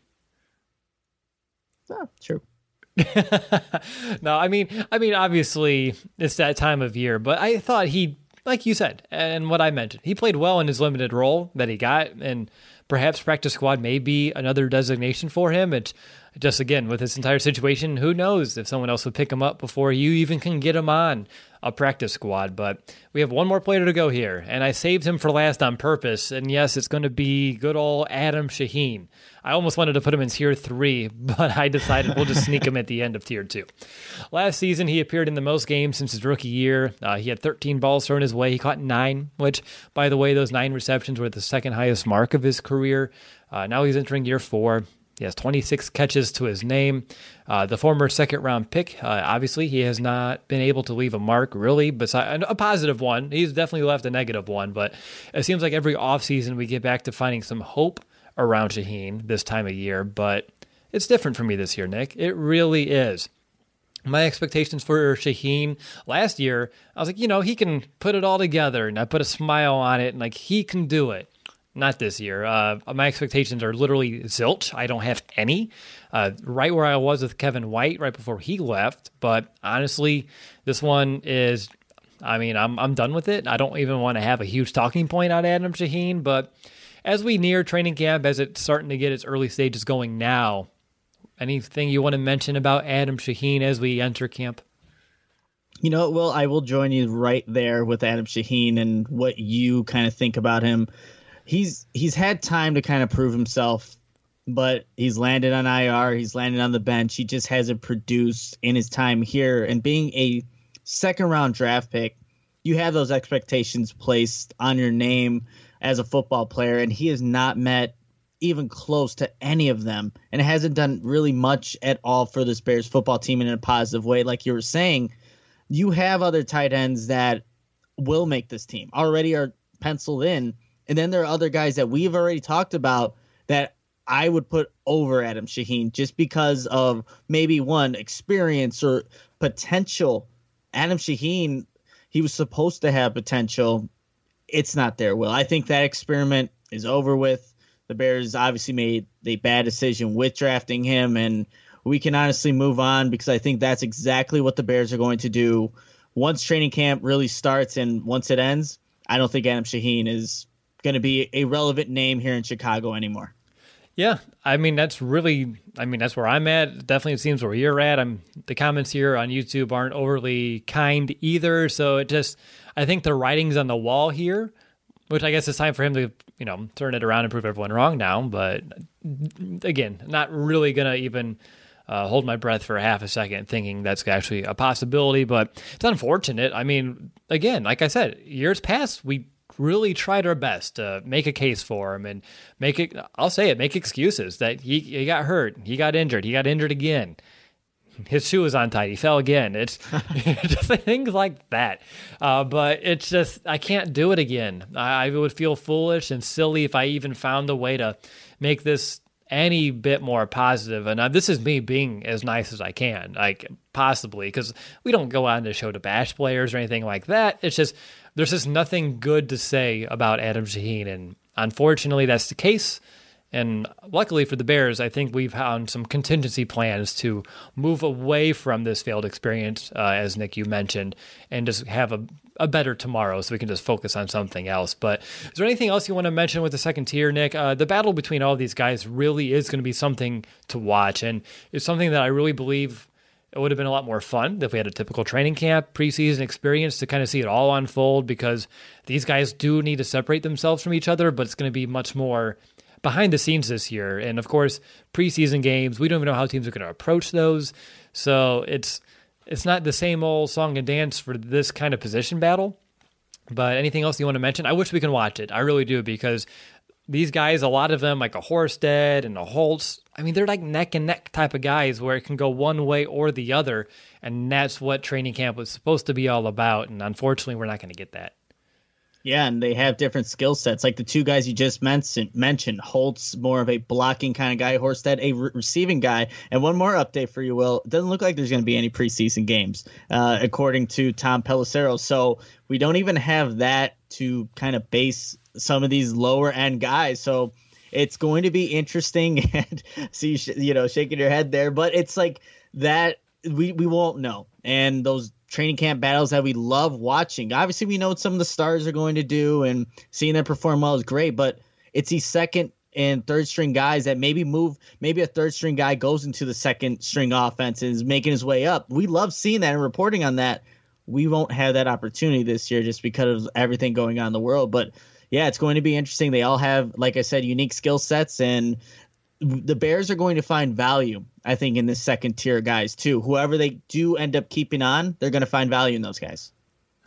Oh, true. No, I mean, I mean, obviously it's that time of year, but I thought he, like you said, and what I mentioned, he played well in his limited role that he got, and perhaps practice squad may be another designation for him. It's just, again, with this entire situation, who knows if someone else would pick him up before you even can get him on a practice squad. But we have one more player to go here, and I saved him for last on purpose. And yes, it's going to be good old Adam Shaheen. I almost wanted to put him in tier three, but I decided we'll just sneak him at the end of tier two. Last season, he appeared in the most games since his rookie year. Uh, he had thirteen balls thrown his way. He caught nine, which, by the way, those nine receptions were the second highest mark of his career. Uh, now he's entering year four. He has twenty-six catches to his name. Uh, the former second-round pick, uh, obviously, he has not been able to leave a mark, really, besides a positive one. He's definitely left a negative one, but it seems like every offseason we get back to finding some hope around Shaheen this time of year, but it's different for me this year, Nick. It really is. My expectations for Shaheen last year, I was like, you know, he can put it all together, and I put a smile on it, and like, he can do it. Not this year. Uh, my expectations are literally zilch. I don't have any. Uh, right where I was with Kevin White right before he left. But honestly, this one is, I mean, I'm I'm done with it. I don't even want to have a huge talking point on Adam Shaheen. But as we near training camp, as it's starting to get its early stages going now, anything you want to mention about Adam Shaheen as we enter camp? You know, Will, I will join you right there with Adam Shaheen and what you kind of think about him. He's he's had time to kind of prove himself, but he's landed on I R. He's landed on the bench. He just hasn't produced in his time here. And being a second round draft pick, you have those expectations placed on your name as a football player, and he has not met even close to any of them, and it hasn't done really much at all for this Bears football team in a positive way. Like you were saying, you have other tight ends that will make this team, already are penciled in, and then there are other guys that we've already talked about that I would put over Adam Shaheen just because of maybe one, experience or potential. Adam Shaheen, he was supposed to have potential. It's not there, Will. I think that experiment is over with. The Bears obviously made a bad decision with drafting him, and we can honestly move on because I think that's exactly what the Bears are going to do. Once training camp really starts and once it ends, I don't think Adam Shaheen is going to be a relevant name here in Chicago anymore. Yeah, I mean, that's really, I mean, that's where I'm at. Definitely seems where you're at. I'm the comments here on YouTube aren't overly kind either. So it just, I think the writing's on the wall here, which I guess it's time for him to, you know, turn it around and prove everyone wrong now. But again, not really going to even uh, hold my breath for a half a second thinking that's actually a possibility. But it's unfortunate. I mean, again, like I said, years past, we really tried our best to make a case for him and make it, I'll say it, make excuses that he, he got hurt, he got injured, he got injured again. His shoe was untied, he fell again. It's just things like that. Uh, but it's just, I can't do it again. I, I would feel foolish and silly if I even found a way to make this any bit more positive. And uh, this is me being as nice as I can, like possibly, because we don't go on the show to bash players or anything like that. It's just, there's just nothing good to say about Adam Shaheen, and unfortunately that's the case. And luckily for the Bears, I think we've found some contingency plans to move away from this failed experience, uh, as Nick, you mentioned, and just have a, a better tomorrow so we can just focus on something else. But is there anything else you want to mention with the second tier, Nick? Uh, the battle between all these guys really is going to be something to watch, and it's something that I really believe it would have been a lot more fun if we had a typical training camp, preseason experience to kind of see it all unfold, because these guys do need to separate themselves from each other, but it's going to be much more behind the scenes this year. And of course, preseason games, we don't even know how teams are going to approach those. So it's it's not the same old song and dance for this kind of position battle. But anything else you want to mention? I wish we can watch it. I really do, because these guys, a lot of them, like a Horsted and a Holtz, I mean, they're like neck and neck type of guys where it can go one way or the other. And that's what training camp was supposed to be all about. And unfortunately, we're not going to get that. Yeah, and they have different skill sets. Like the two guys you just mentioned, mentioned Holtz, more of a blocking kind of guy, Horsted, a re- receiving guy. And one more update for you, Will. It doesn't look like there's going to be any preseason games, uh, according to Tom Pelissero. So we don't even have that to kind of base some of these lower-end guys. So it's going to be interesting. And see, you know, shaking your head there. But it's like that we, we won't know. And those training camp battles that we love watching. Obviously, we know what some of the stars are going to do, and seeing them perform well is great, but it's these second and third string guys that maybe move, maybe a third string guy goes into the second string offense and is making his way up. We love seeing that and reporting on that. We won't have that opportunity this year just because of everything going on in the world. But yeah, it's going to be interesting. They all have, like I said, unique skill sets, and the Bears are going to find value, I think, in this second tier guys too. Whoever they do end up keeping on, they're going to find value in those guys.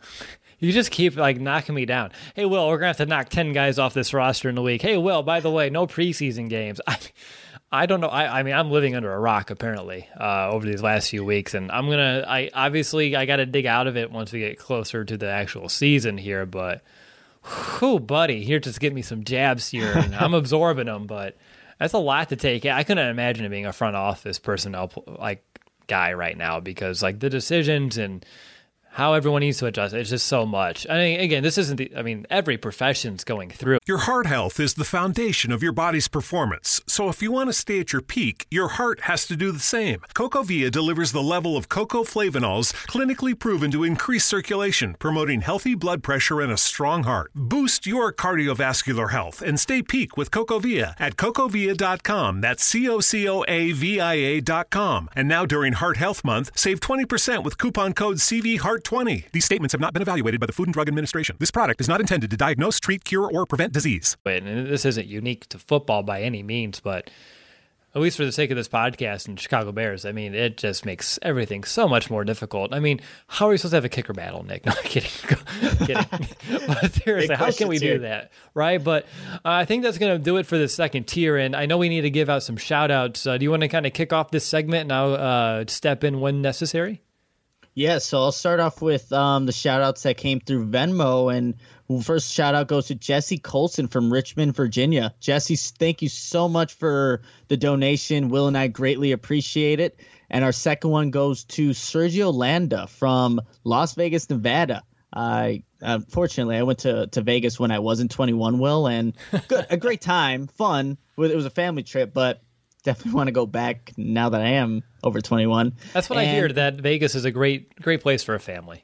You just keep like knocking me down. Hey, Will, we're going to have to knock ten guys off this roster in a week. Hey, Will, by the way, no preseason games. I, I don't know. I, I mean, I'm living under a rock apparently uh, over these last few weeks, and I'm gonna. I obviously I got to dig out of it once we get closer to the actual season here. But, whew, buddy, here just get me some jabs here, and I'm absorbing them, but. That's a lot to take. I couldn't imagine it being a front office personnel like guy right now, because like the decisions and how everyone needs to adjust. It's just so much. I mean, again, this isn't the, I mean, every profession's going through. Your heart health is the foundation of your body's performance. So if you want to stay at your peak, your heart has to do the same. CocoVia delivers the level of cocoa flavanols clinically proven to increase circulation, promoting healthy blood pressure and a strong heart. Boost your cardiovascular health and stay peak with CocoVia at cocovia dot com. That's C O C O A V I A dot com. And now during Heart Health Month, save twenty percent with coupon code C V Heart twenty. These statements have not been evaluated by the Food and Drug Administration. This product is not intended to diagnose, treat, cure, or prevent disease. And this isn't unique to football by any means, but at least for the sake of this podcast and Chicago Bears, I mean, it just makes everything so much more difficult. I mean, how are we supposed to have a kicker battle, Nick? No, I'm kidding. kidding. But seriously, how can we do here. that, right? But uh, I think that's going to do it for the second tier, and I know we need to give out some shout-outs. Uh, do you want to kind of kick off this segment and I'll uh, step in when necessary? Yeah, so I'll start off with um, the shout-outs that came through Venmo, and first shout-out goes to Jesse Colson from Richmond, Virginia. Jesse, thank you so much for the donation. Will and I greatly appreciate it. And our second one goes to Sergio Landa from Las Vegas, Nevada. I unfortunately I went to, to Vegas when I wasn't twenty-one, Will, and good, a great time, fun. It was a family trip, but definitely want to go back now that I am over twenty-one. That's what and I hear, that Vegas is a great great place for a family.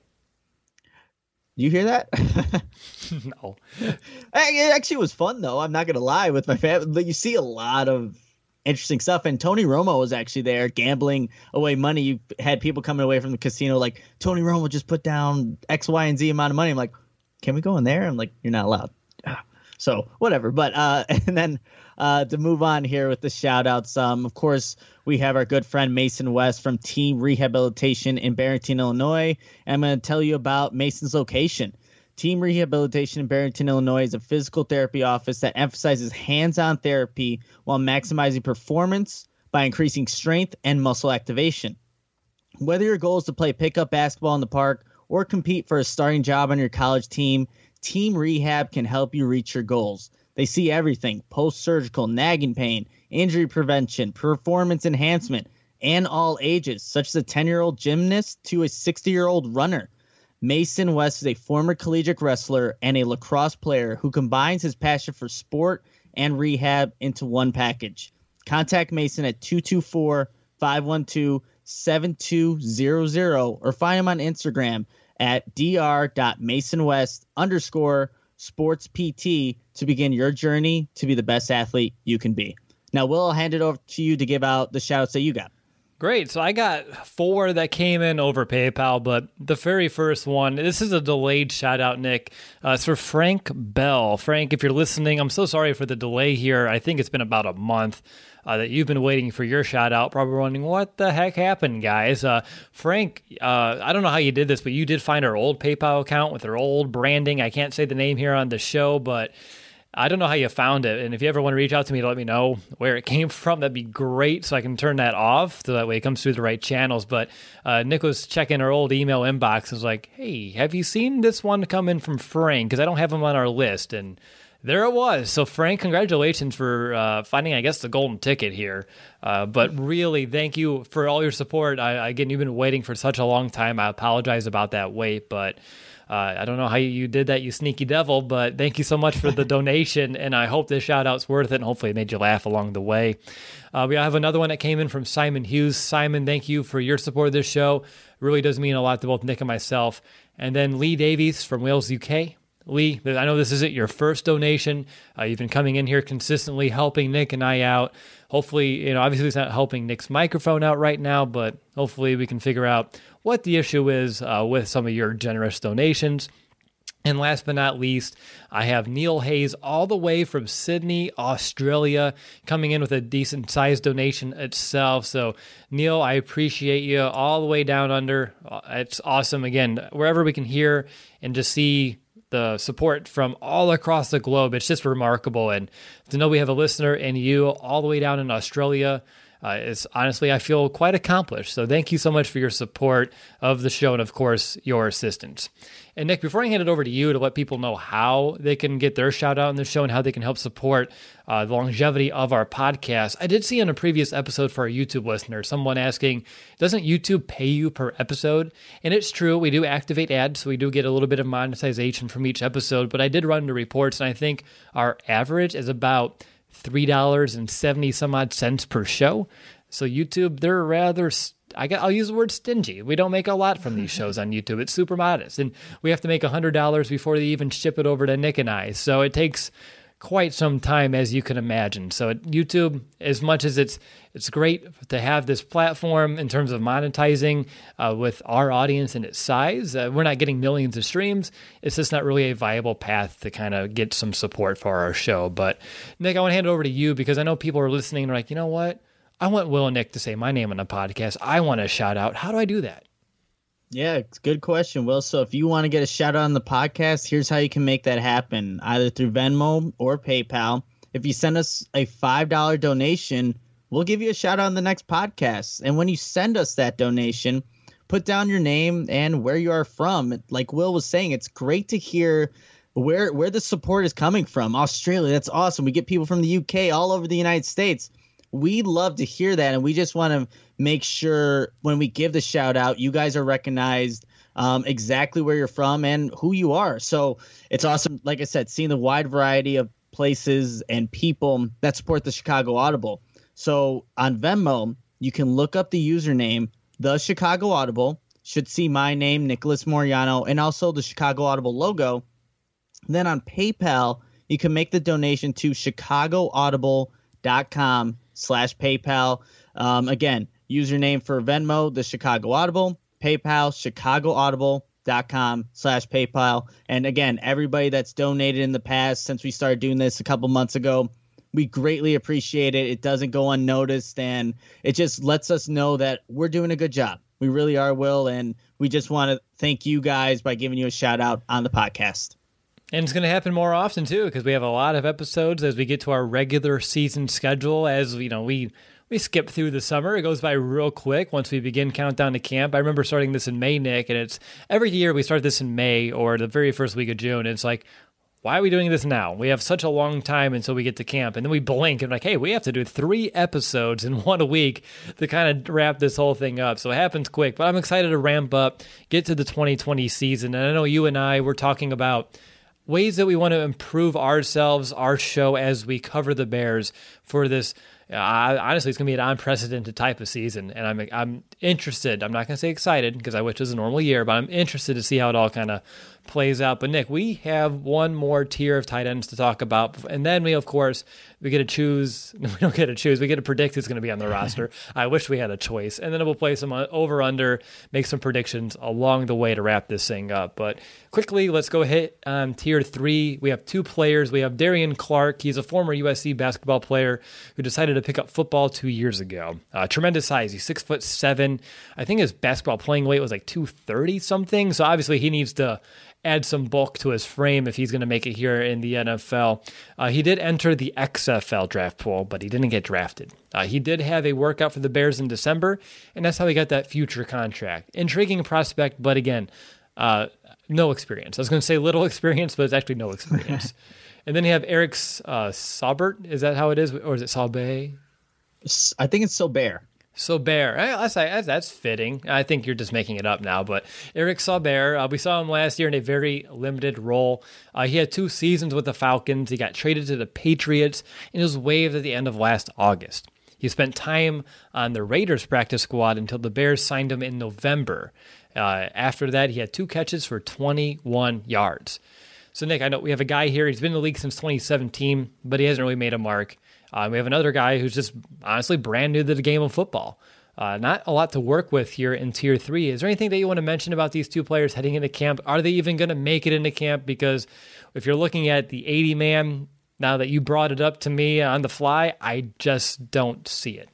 You hear that? No. It actually was fun, though. I'm not going to lie with my family. But you see a lot of interesting stuff. And Tony Romo was actually there gambling away money. You had people coming away from the casino like, Tony Romo just put down X, Y, and Z amount of money. I'm like, can we go in there? I'm like, you're not allowed. So whatever. But uh, and then uh, to move on here with the shout outs, um, of course, we have our good friend Mason West from Team Rehabilitation in Barrington, Illinois. And I'm going to tell you about Mason's location. Team Rehabilitation in Barrington, Illinois is a physical therapy office that emphasizes hands-on therapy while maximizing performance by increasing strength and muscle activation. Whether your goal is to play pickup basketball in the park or compete for a starting job on your college team, Team Rehab can help you reach your goals. They see everything: post-surgical, nagging pain, injury prevention, performance enhancement, and all ages, such as a ten-year-old gymnast to a sixty-year-old runner. Mason West is a former collegiate wrestler and a lacrosse player who combines his passion for sport and rehab into one package. Contact Mason at two two four, five one two, seven two zero zero or find him on Instagram at dr.masonwest underscore sports PT to begin your journey to be the best athlete you can be. Now, Will, I'll hand it over to you to give out the shout-outs that you got. Great. So I got four that came in over PayPal, but the very first one, this is a delayed shout out, Nick. Uh, it's for Frank Bell. Frank, if you're listening, I'm so sorry for the delay here. I think it's been about a month uh, that you've been waiting for your shout out, probably wondering what the heck happened, guys. Uh, Frank, uh, I don't know how you did this, but you did find our old PayPal account with our old branding. I can't say the name here on the show, but I don't know how you found it, and if you ever want to reach out to me to let me know where it came from, that'd be great, so I can turn that off, so that way it comes through the right channels. But uh, Nick was checking our old email inbox and was like, hey, have you seen this one come in from Frank? Because I don't have him on our list, and there it was. So Frank, congratulations for uh, finding, I guess, the golden ticket here. Uh, but really, thank you for all your support. I, again, you've been waiting for such a long time. I apologize about that wait, but Uh, I don't know how you did that, you sneaky devil, but thank you so much for the donation, and I hope this shout-out's worth it, and hopefully it made you laugh along the way. Uh, we have another one that came in from Simon Hughes. Simon, thank you for your support of this show. It really does mean a lot to both Nick and myself. And then Lee Davies from Wales, U K. Lee, I know this isn't your first donation. Uh, you've been coming in here consistently, helping Nick and I out. Hopefully, you know, obviously it's not helping Nick's microphone out right now, but hopefully we can figure out what the issue is uh, with some of your generous donations. And last but not least, I have Neil Hayes all the way from Sydney, Australia, coming in with a decent-sized donation itself. So, Neil, I appreciate you all the way down under. It's awesome. Again, wherever we can hear and just see the support from all across the globe, it's just remarkable. And to know we have a listener in you all the way down in Australia, uh, it's honestly, I feel quite accomplished. So thank you so much for your support of the show and, of course, your assistance. And Nick, before I hand it over to you to let people know how they can get their shout out on the show and how they can help support uh, the longevity of our podcast, I did see in a previous episode for our YouTube listener, someone asking, doesn't YouTube pay you per episode? And it's true, we do activate ads, so we do get a little bit of monetization from each episode, but I did run the reports, and I think our average is about three dollars and seventy some odd cents per show. So YouTube, they're rather... I got, I'll use the word stingy. We don't make a lot from these shows on YouTube. It's super modest. And we have to make one hundred dollars before they even ship it over to Nick and I. So it takes quite some time, as you can imagine. So at YouTube, as much as it's it's great to have this platform in terms of monetizing uh, with our audience and its size, uh, we're not getting millions of streams. It's just not really a viable path to kind of get some support for our show. But Nick, I want to hand it over to you because I know people are listening and are like, you know what? I want Will and Nick to say my name on the podcast. I want a shout out. How do I do that? Yeah, it's a good question, Will. So if you want to get a shout out on the podcast, here's how you can make that happen, either through Venmo or PayPal. If you send us a five dollars donation, we'll give you a shout out on the next podcast. And when you send us that donation, put down your name and where you are from. Like Will was saying, it's great to hear where where the support is coming from. Australia, that's awesome. We get people from the U K, all over the United States. We love to hear that, and we just want to make sure when we give the shout out, you guys are recognized um, exactly where you're from and who you are. So it's awesome, like I said, seeing the wide variety of places and people that support the Chicago Audible. So on Venmo, you can look up the username, The Chicago Audible, should see my name, Nicholas Moriano, and also the Chicago Audible logo. And then on PayPal, you can make the donation to chicago audible dot com slash PayPal. Um, again, username for Venmo, the Chicago Audible, PayPal, chicago audible dot com slash PayPal. And again, everybody that's donated in the past since we started doing this a couple months ago, we greatly appreciate it. It doesn't go unnoticed, and it just lets us know that we're doing a good job. We really are, Will, and we just want to thank you guys by giving you a shout out on the podcast. And it's going to happen more often, too, because we have a lot of episodes as we get to our regular season schedule. As you know, we we skip through the summer. It goes by real quick once we begin countdown to camp. I remember starting this in May, Nick, and it's every year we start this in May or the very first week of June. And it's like, why are we doing this now? We have such a long time until we get to camp. And then we blink and like, hey, we have to do three episodes in one week to kind of wrap this whole thing up. So it happens quick. But I'm excited to ramp up, get to the twenty twenty season. And I know you and I were talking about ways that we want to improve ourselves, our show, as we cover the Bears for this. Uh, honestly, it's going to be an unprecedented type of season, and I'm I'm interested. I'm not going to say excited because I wish it was a normal year, but I'm interested to see how it all kind of plays out. But Nick, we have one more tier of tight ends to talk about, and then we, of course, we get to choose. We don't get to choose. We get to predict who's going to be on the roster. I wish we had a choice, and then we'll play some over under, make some predictions along the way to wrap this thing up. But quickly, let's go hit um, tier three. We have two players. We have Darian Clark. He's a former U S C basketball player who decided to pick up football two years ago. Uh, tremendous size. He's six foot seven. I think his basketball playing weight was like two thirty something. So obviously he needs to add some bulk to his frame if he's going to make it here in the N F L. Uh, he did enter the X F L draft pool, but he didn't get drafted. Uh, he did have a workout for the Bears in December, and that's how he got that future contract. Intriguing prospect, but again, uh, no experience. I was going to say little experience, but it's actually no experience. And then you have Eric uh, Saubert. Is that how it is? Or is it Saubert? I think it's Saubert. Saubert. That's, that's fitting. I think you're just making it up now. But Eric Saubert, uh, we saw him last year in a very limited role. Uh, he had two seasons with the Falcons. He got traded to the Patriots and was waived at the end of last August. He spent time on the Raiders practice squad until the Bears signed him in November. Uh, after that, he had two catches for twenty-one yards. So, Nick, I know we have a guy here. He's been in the league since twenty seventeen, but he hasn't really made a mark. Uh, we have another guy who's just honestly brand new to the game of football. Uh, not a lot to work with here in Tier three. Is there anything that you want to mention about these two players heading into camp? Are they even going to make it into camp? Because if you're looking at the eighty-man, now that you brought it up to me on the fly, I just don't see it.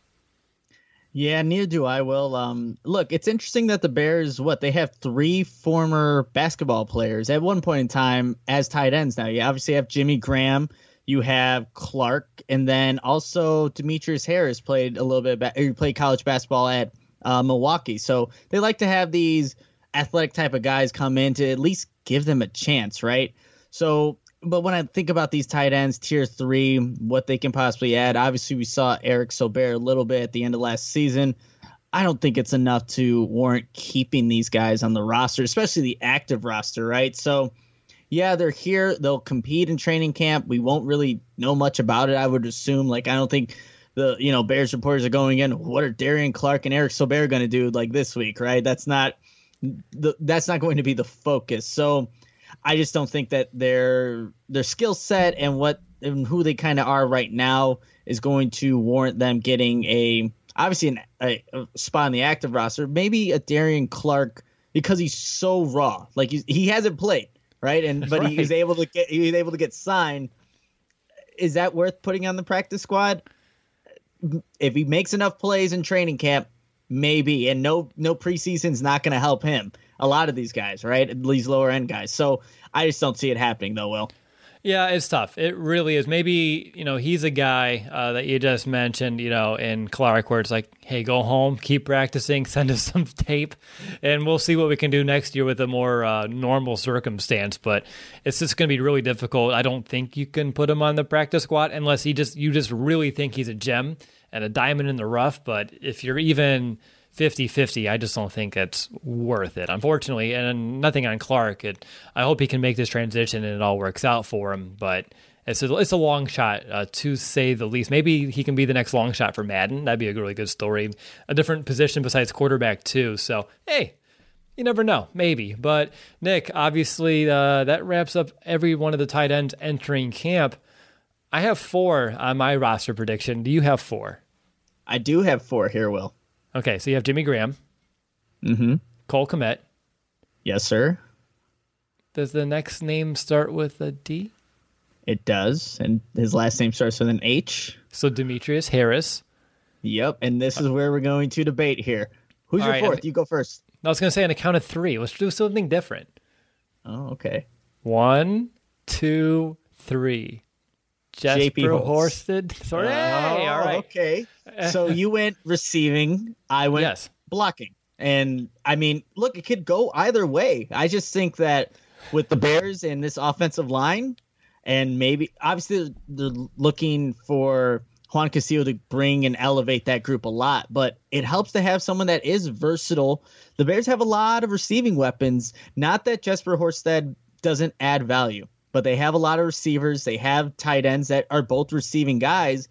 Yeah, neither do I, Will. Um, look, it's interesting that the Bears, what, they have three former basketball players at one point in time as tight ends now. You obviously have Jimmy Graham. You have Clark, and then also Demetrius Harris played a little bit. Ba- he played college basketball at uh, Milwaukee, so they like to have these athletic type of guys come in to at least give them a chance, right? So, but when I think about these tight ends, tier three, what they can possibly add, obviously we saw Eric Sober a little bit at the end of last season. I don't think it's enough to warrant keeping these guys on the roster, especially the active roster, right? So, yeah, they're here. They'll compete in training camp. We won't really know much about it, I would assume. Like, I don't think the, you know, Bears reporters are going in, what are Darian Clark and Eric Sober going to do like this week, right? That's not the, that's not going to be the focus. So I just don't think that their their skill set and what and who they kind of are right now is going to warrant them getting a obviously an, a, a spot on the active roster. Maybe a Darian Clark because he's so raw, like he's, he hasn't played, right? And but right. he's able to get he's able to get signed. Is that worth putting on the practice squad? If he makes enough plays in training camp, maybe. And no no preseason's not going to help him. A lot of these guys, right? These lower end guys. So I just don't see it happening, though, Will. Yeah, it's tough. It really is. Maybe, you know, he's a guy uh, that you just mentioned, you know, in Clark, where it's like, hey, go home, keep practicing, send us some tape, and we'll see what we can do next year with a more uh, normal circumstance. But it's just going to be really difficult. I don't think you can put him on the practice squad unless he just you just really think he's a gem and a diamond in the rough. But if you're even fifty-fifty, I just don't think it's worth it, unfortunately. And nothing on Clark. It, I hope he can make this transition and it all works out for him. But it's a, it's a long shot, uh, to say the least. Maybe he can be the next long shot for Madden. That'd be a really good story. A different position besides quarterback, too. So, hey, you never know. Maybe. But, Nick, obviously, uh, that wraps up every one of the tight ends entering camp. I have four on my roster prediction. Do you have four? I do have four here, Will. Okay, so you have Jimmy Graham. Mm-hmm. Cole Kmet. Yes, sir. Does the next name start with a D? It does, and his last name starts with an H. So Demetrius Harris. Yep, and this is where we're going to debate here. Who's All your right, fourth? I'm, you go first. I was going to say on a count of three. Let's do something different. Oh, okay. One, two, three. J P Horsted. Sorry. Oh, hey, all right. Okay. So you went receiving. I went yes. blocking. And, I mean, look, it could go either way. I just think that with the Bears and this offensive line, and maybe, obviously, they're looking for Juan Castillo to bring and elevate that group a lot, but it helps to have someone that is versatile. The Bears have a lot of receiving weapons. Not that Jesper Horsted doesn't add value, but they have a lot of receivers. They have tight ends that are both receiving guys.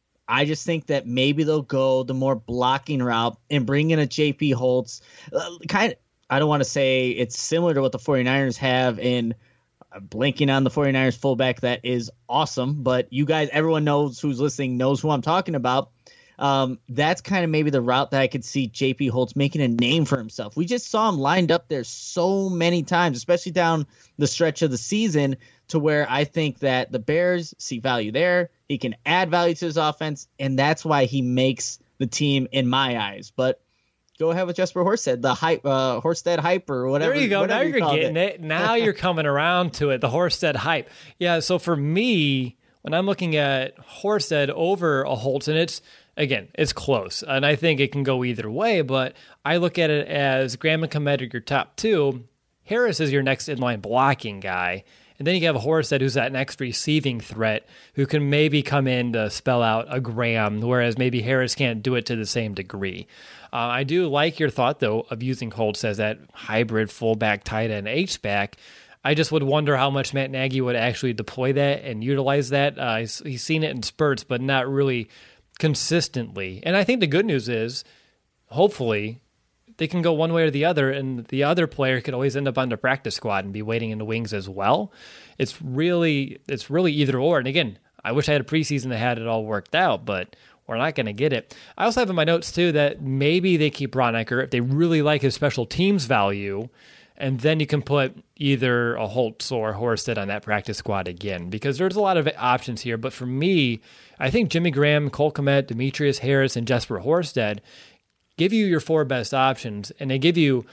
I just think that maybe they'll go the more blocking route and bring in a J P Holtz. Uh, kind of, I don't want to say it's similar to what the 49ers have in uh, blinking on the 49ers fullback. That is awesome. But you guys, everyone knows who's listening, knows who I'm talking about. Um, that's kind of maybe the route that I could see J P Holtz making a name for himself. We just saw him lined up there so many times, especially down the stretch of the season, to where I think that the Bears see value there. He can add value to his offense, and that's why he makes the team in my eyes. But go ahead with Jesper Horsted, the hype, uh, Horsted hype or whatever. There you go. Now you're getting it. it. Now you're coming around to it, the Horsted hype. Yeah, so for me, when I'm looking at Horsted over a Holtz, and it's, again, it's close, and I think it can go either way, but I look at it as Graham and Kmet are your top two. Harris is your next in-line blocking guy, and then you have a Horsted who's that next receiving threat who can maybe come in to spell out a Graham, whereas maybe Harris can't do it to the same degree. Uh, I do like your thought, though, of using Holtz as that hybrid fullback, tight end, H-back. I just would wonder how much Matt Nagy would actually deploy that and utilize that. Uh, he's, he's seen it in spurts, but not really consistently. And I think the good news is, hopefully, they can go one way or the other, and the other player could always end up on the practice squad and be waiting in the wings as well. It's really, it's really either or. And again, I wish I had a preseason that had it all worked out, but we're not going to get it. I also have in my notes, too, that maybe they keep Braunecker if they really like his special teams value, and then you can put either a Holtz or Horsted on that practice squad again, because there's a lot of options here. But for me, I think Jimmy Graham, Cole Kmet, Demetrius Harris, and Jesper Horsted give you your four best options, and they give you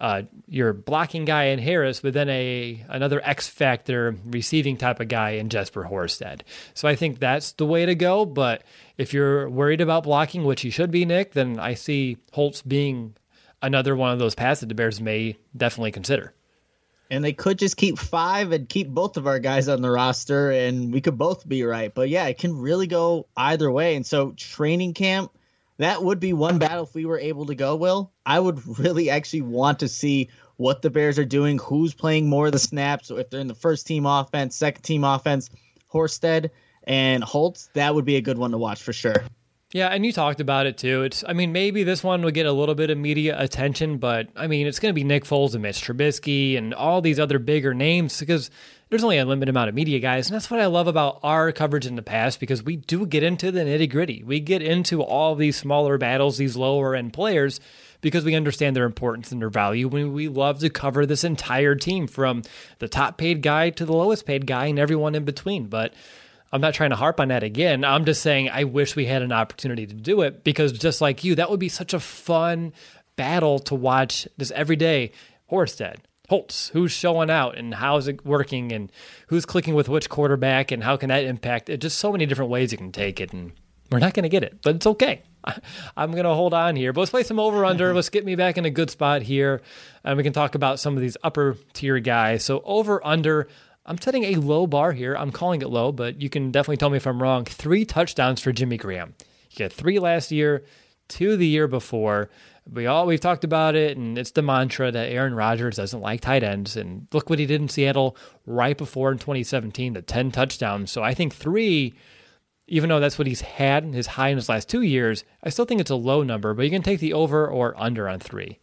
uh, your blocking guy in Harris, but then a another X factor receiving type of guy in Jesper Horsted. So I think that's the way to go. But if you're worried about blocking, which you should be, Nick, then I see Holtz being another one of those paths that the Bears may definitely consider. And they could just keep five and keep both of our guys on the roster, and we could both be right. But yeah, it can really go either way. And so training camp, that would be one battle if we were able to go, Will. I would really actually want to see what the Bears are doing, who's playing more of the snaps. So if they're in the first team offense, second team offense, Horsted and Holtz, that would be a good one to watch for sure. Yeah, and you talked about it too. It's, I mean, maybe this one would get a little bit of media attention, but I mean, it's going to be Nick Foles and Mitch Trubisky and all these other bigger names because there's only a limited amount of media guys. And that's what I love about our coverage in the past, because we do get into the nitty gritty. We get into all these smaller battles, these lower end players, because we understand their importance and their value. We, we love to cover this entire team from the top paid guy to the lowest paid guy and everyone in between. But I'm not trying to harp on that again. I'm just saying I wish we had an opportunity to do it, because just like you, that would be such a fun battle to watch this every day. Horsted, Holtz, who's showing out and how's it working and who's clicking with which quarterback and how can that impact it. Just so many different ways you can take it, and we're not going to get it, but it's okay. I'm going to hold on here, but let's play some over-under. Let's get me back in a good spot here, and we can talk about some of these upper-tier guys. So over-under, I'm setting a low bar here. I'm calling it low, but you can definitely tell me if I'm wrong. Three touchdowns for Jimmy Graham. He had three last year, two the year before. We all, we've talked about it, and it's the mantra that Aaron Rodgers doesn't like tight ends. And look what he did in Seattle right before in twenty seventeen, the ten touchdowns. So I think three, even though that's what he's had, his high in his last two years, I still think it's a low number, but you can take the over or under on three.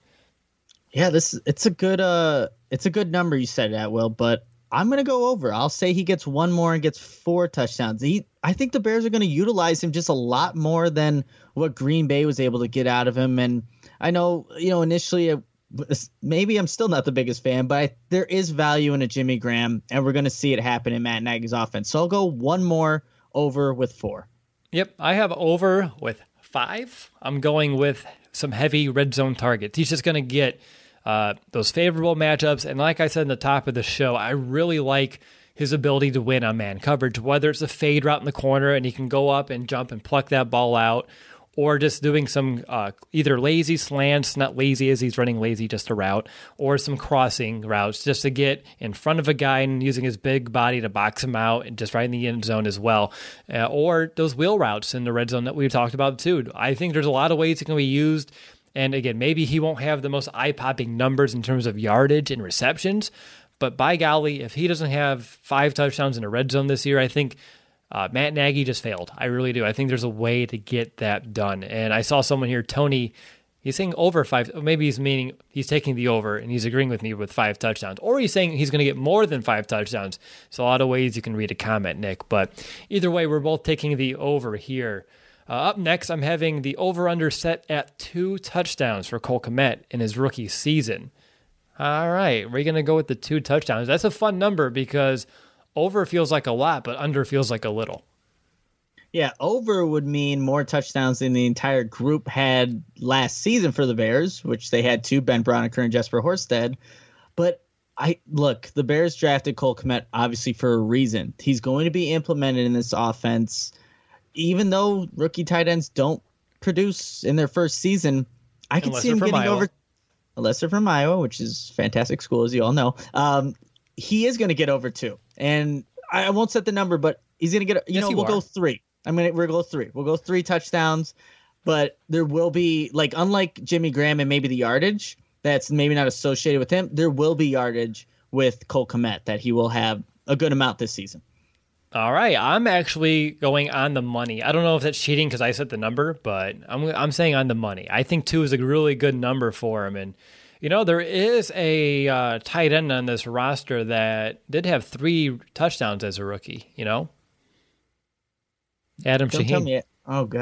Yeah, this it's a good uh it's a good number you said that, Will, but I'm going to go over. I'll say he gets one more and gets four touchdowns. He, I think the Bears are going to utilize him just a lot more than what Green Bay was able to get out of him. And I know, you know, initially, uh, maybe I'm still not the biggest fan, but I, there is value in a Jimmy Graham, and we're going to see it happen in Matt Nagy's offense. So I'll go one more over with four. Yep, I have over with five. I'm going with some heavy red zone targets. He's just going to get Uh, those favorable matchups. And like I said in the top of the show, I really like his ability to win on man coverage, whether it's a fade route in the corner and he can go up and jump and pluck that ball out, or just doing some uh, either lazy slants, not lazy as he's running lazy, just a route, or some crossing routes just to get in front of a guy and using his big body to box him out and just right in the end zone as well. Uh, or those wheel routes in the red zone that we've talked about too. I think there's a lot of ways it can be used. And again, maybe he won't have the most eye-popping numbers in terms of yardage and receptions, but by golly, if he doesn't have five touchdowns in a red zone this year, I think uh, Matt Nagy just failed. I really do. I think there's a way to get that done. And I saw someone here, Tony, he's saying over five. Maybe he's meaning he's taking the over and he's agreeing with me with five touchdowns. Or he's saying he's going to get more than five touchdowns. So a lot of ways you can read a comment, Nick. But either way, we're both taking the over here. Uh, up next, I'm having the over-under set at two touchdowns for Cole Kmet in his rookie season. All right, we're going to go with the two touchdowns. That's a fun number because over feels like a lot, but under feels like a little. Yeah, over would mean more touchdowns than the entire group had last season for the Bears, which they had two, Ben Braunecker and Jesper Horsted. But I look, the Bears drafted Cole Kmet obviously for a reason. He's going to be implemented in this offense. Even though rookie tight ends don't produce in their first season, I can see him getting Iowa. over. Unless they're from Iowa, which is a fantastic school, as you all know. Um, he is going to get over two. And I won't set the number, but he's going to get, you yes, know, you we'll are. go three. I'm going to, we'll go three. We'll go three touchdowns, but there will be, like, unlike Jimmy Graham and maybe the yardage that's maybe not associated with him, there will be yardage with Cole Kmet that he will have a good amount this season. All right, I'm actually going on the money. I don't know if that's cheating because I set the number, but I'm I'm saying on the money. I think two is a really good number for him. And, you know, there is a uh, tight end on this roster that did have three touchdowns as a rookie, you know? Adam don't Shaheen. Tell me it. Oh, God.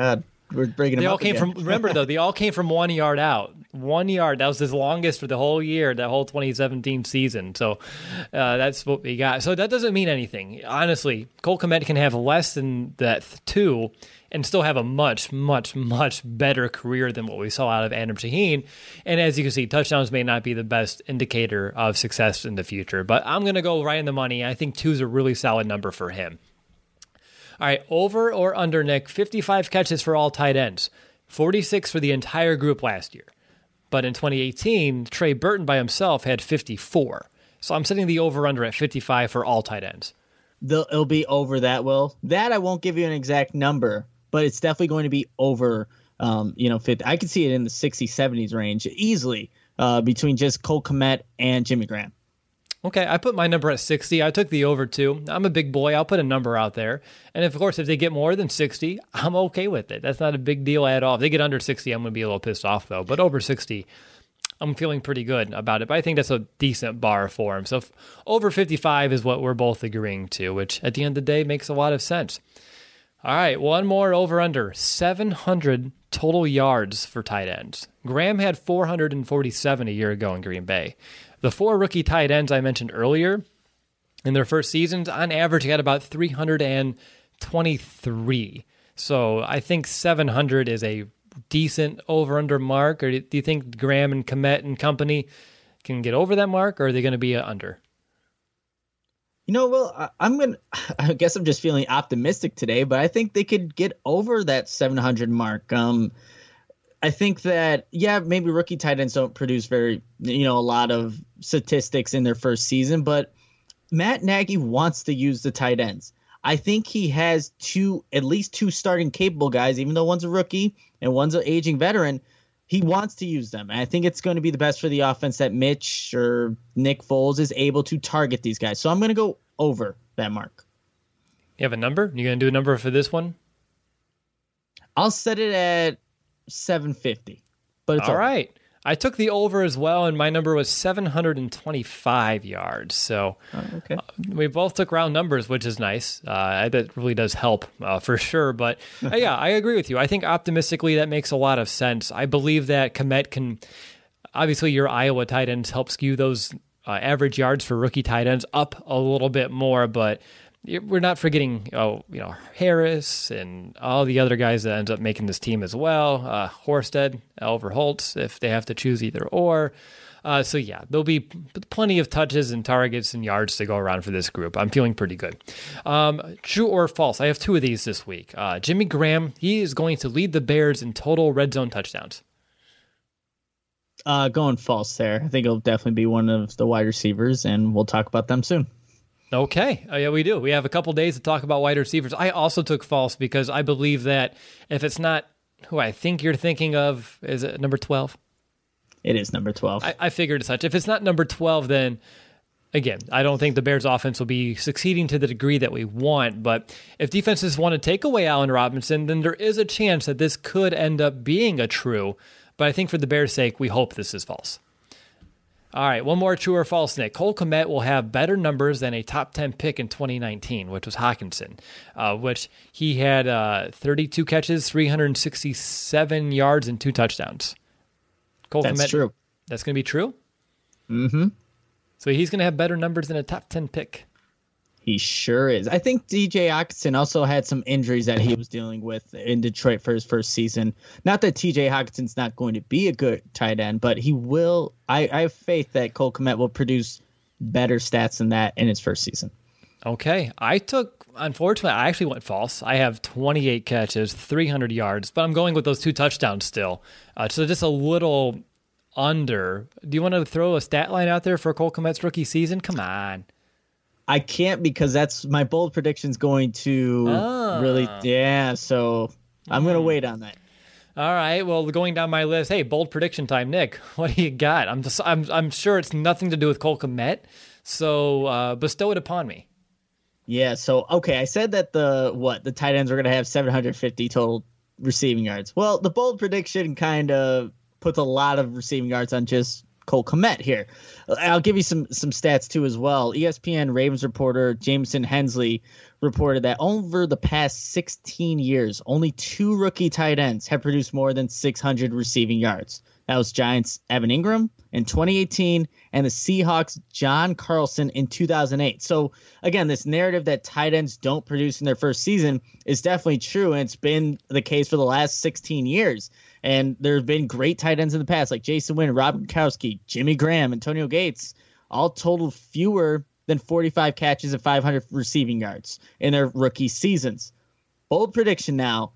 we're bringing them They all up came again. from. Remember though, they all came from one yard out. One yard. That was his longest for the whole year, that whole twenty seventeen season. So uh, that's what we got. So that doesn't mean anything. Honestly, Cole Kmet can have less than that two and still have a much, much, much better career than what we saw out of Adam Shaheen. And as you can see, touchdowns may not be the best indicator of success in the future. But I'm going to go right in the money. I think two is a really solid number for him. All right, over or under, Nick, fifty-five catches for all tight ends, forty-six for the entire group last year. But in twenty eighteen, Trey Burton by himself had fifty-four. So I'm setting the over-under at fifty-five for all tight ends. They'll, it'll be over that, Will. That I won't give you an exact number, but it's definitely going to be over, um, you know, fifty. I could see it in the sixties, seventies range easily uh, between just Cole Kmet and Jimmy Graham. Okay, I put my number at sixty. I took the over two. I'm a big boy. I'll put a number out there. And if, of course, if they get more than sixty, I'm okay with it. That's not a big deal at all. If they get under sixty, I'm going to be a little pissed off, though. But over sixty, I'm feeling pretty good about it. But I think that's a decent bar for him. So if over fifty-five is what we're both agreeing to, which at the end of the day makes a lot of sense. All right, one more over-under. seven hundred total yards for tight ends. Graham had four hundred forty-seven a year ago in Green Bay. The four rookie tight ends I mentioned earlier, in their first seasons, on average, had about three hundred twenty-three. So I think seven hundred is a decent over-under mark. Or do you think Graham and Kmet and company can get over that mark, or are they going to be under? You know, well, I'm going to, I guess I'm just feeling optimistic today, but I think they could get over that seven hundred mark. Um, I think that, yeah, maybe rookie tight ends don't produce very, you know, a lot of statistics in their first season, but Matt Nagy wants to use the tight ends. I think he has two, at least two starting capable guys, even though one's a rookie and one's an aging veteran. He wants to use them. And I think it's going to be the best for the offense that Mitch or Nick Foles is able to target these guys. So I'm going to go over that mark. You have a number? You going to do a number for this one? I'll set it at seven fifty. But it's all over. right. I took the over as well, and my number was seven hundred twenty-five yards. So oh, okay. uh, we both took round numbers, which is nice. Uh, that really does help uh, for sure. But uh, yeah, I agree with you. I think optimistically that makes a lot of sense. I believe that Kmet can, obviously your Iowa tight ends help skew those uh, average yards for rookie tight ends up a little bit more, but we're not forgetting, oh, you know, Harris and all the other guys that ends up making this team as well. Uh, Horsted, Elver Holtz, if they have to choose either or. Uh, so yeah, there'll be p- plenty of touches and targets and yards to go around for this group. I'm feeling pretty good. Um, true or false? I have two of these this week. Uh, Jimmy Graham, he is going to lead the Bears in total red zone touchdowns. Uh, going false there. I think it'll definitely be one of the wide receivers, and we'll talk about them soon. Okay. Oh, yeah, we do. We have a couple days to talk about wide receivers. I also took false because I believe that if it's not who I think you're thinking of, is it number twelve? It is number twelve. I, I figured as such. If it's not number twelve, then again, I don't think the Bears offense will be succeeding to the degree that we want. But if defenses want to take away Allen Robinson, then there is a chance that this could end up being a true. But I think for the Bears' sake, we hope this is false. All right, one more true or false, Nick. Cole Kmet will have better numbers than a top ten pick in twenty nineteen, which was Hockenson, uh, which he had uh, thirty-two catches, three hundred sixty-seven yards, and two touchdowns. Cole That's Kmet, true. That's going to be true? Mm-hmm. So he's going to have better numbers than a top ten pick. He sure is. I think D J Hockenson also had some injuries that he was dealing with in Detroit for his first season. Not that T J Hawkinson's not going to be a good tight end, but he will. I, I have faith that Cole Kmet will produce better stats than that in his first season. Okay. I took, unfortunately, I actually went false. I have twenty-eight catches, three hundred yards, but I'm going with those two touchdowns still. Uh, so just a little under. Do you want to throw a stat line out there for Cole Kmet's rookie season? Come on. I can't because that's my bold prediction's going to ah. really, yeah. So I'm going to wait on that. All right. Well, going down my list, hey, bold prediction time, Nick. What do you got? I'm just, I'm, I'm sure it's nothing to do with Cole Kmet, so uh, bestow it upon me. Yeah. So okay, I said that the what the tight ends are going to have seven hundred fifty total receiving yards. Well, the bold prediction kind of puts a lot of receiving yards on just Cole Kmet here. I'll give you some some stats too as well. E S P N Ravens reporter Jameson Hensley reported that over the past sixteen years, only two rookie tight ends have produced more than six hundred receiving yards. That was Giants' Evan Ingram in twenty eighteen and the Seahawks' John Carlson in two thousand eight. So, again, this narrative that tight ends don't produce in their first season is definitely true, and it's been the case for the last sixteen years. And there have been great tight ends in the past, like Jason Wynn, Rob Gronkowski, Jimmy Graham, Antonio Gates, all totaled fewer than forty-five catches and five hundred receiving yards in their rookie seasons. Bold prediction now,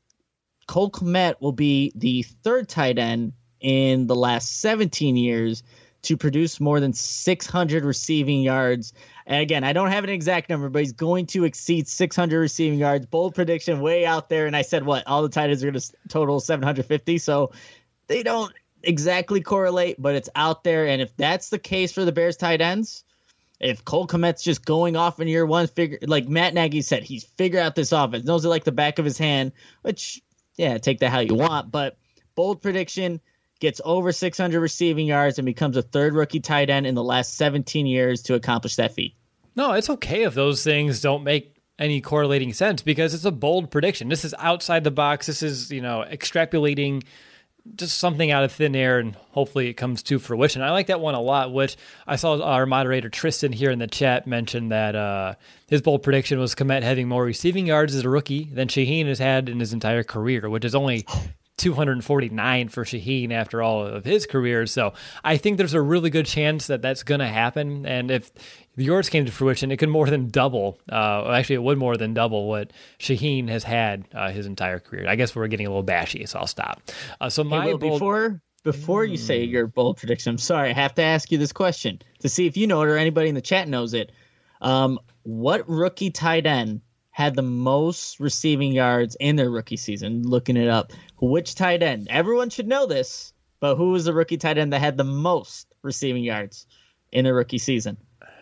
Cole Kmet will be the third tight end in the last seventeen years to produce more than six hundred receiving yards. And again, I don't have an exact number, but he's going to exceed six hundred receiving yards. Bold prediction, way out there. And I said, what? All the tight ends are going to total seven hundred fifty. So they don't exactly correlate, but it's out there. And if that's the case for the Bears tight ends, if Cole Kmet's just going off in year one, figure like Matt Nagy said, he's figured out this offense, knows it like the back of his hand, which, yeah, take that how you want. But bold prediction, gets over six hundred receiving yards and becomes a third rookie tight end in the last seventeen years to accomplish that feat. No, it's okay if those things don't make any correlating sense because it's a bold prediction. This is outside the box. This is, you know, extrapolating just something out of thin air, and hopefully it comes to fruition. I like that one a lot, which I saw our moderator Tristan here in the chat mention that uh, his bold prediction was Kmet having more receiving yards as a rookie than Shaheen has had in his entire career, which is only two hundred forty-nine for Shaheen after all of his career. So I think there's a really good chance that that's going to happen. And if yours came to fruition, it could more than double. Uh, actually, it would more than double what Shaheen has had uh, his entire career. I guess we're getting a little bashy, so I'll stop. Uh, so my hey, Will, bold... before before you say your bold prediction, I'm sorry, I have to ask you this question to see if you know it or anybody in the chat knows it. Um, what rookie tight end had the most receiving yards in their rookie season? Looking it up. Which tight end? Everyone should know this, but who was the rookie tight end that had the most receiving yards in their rookie season?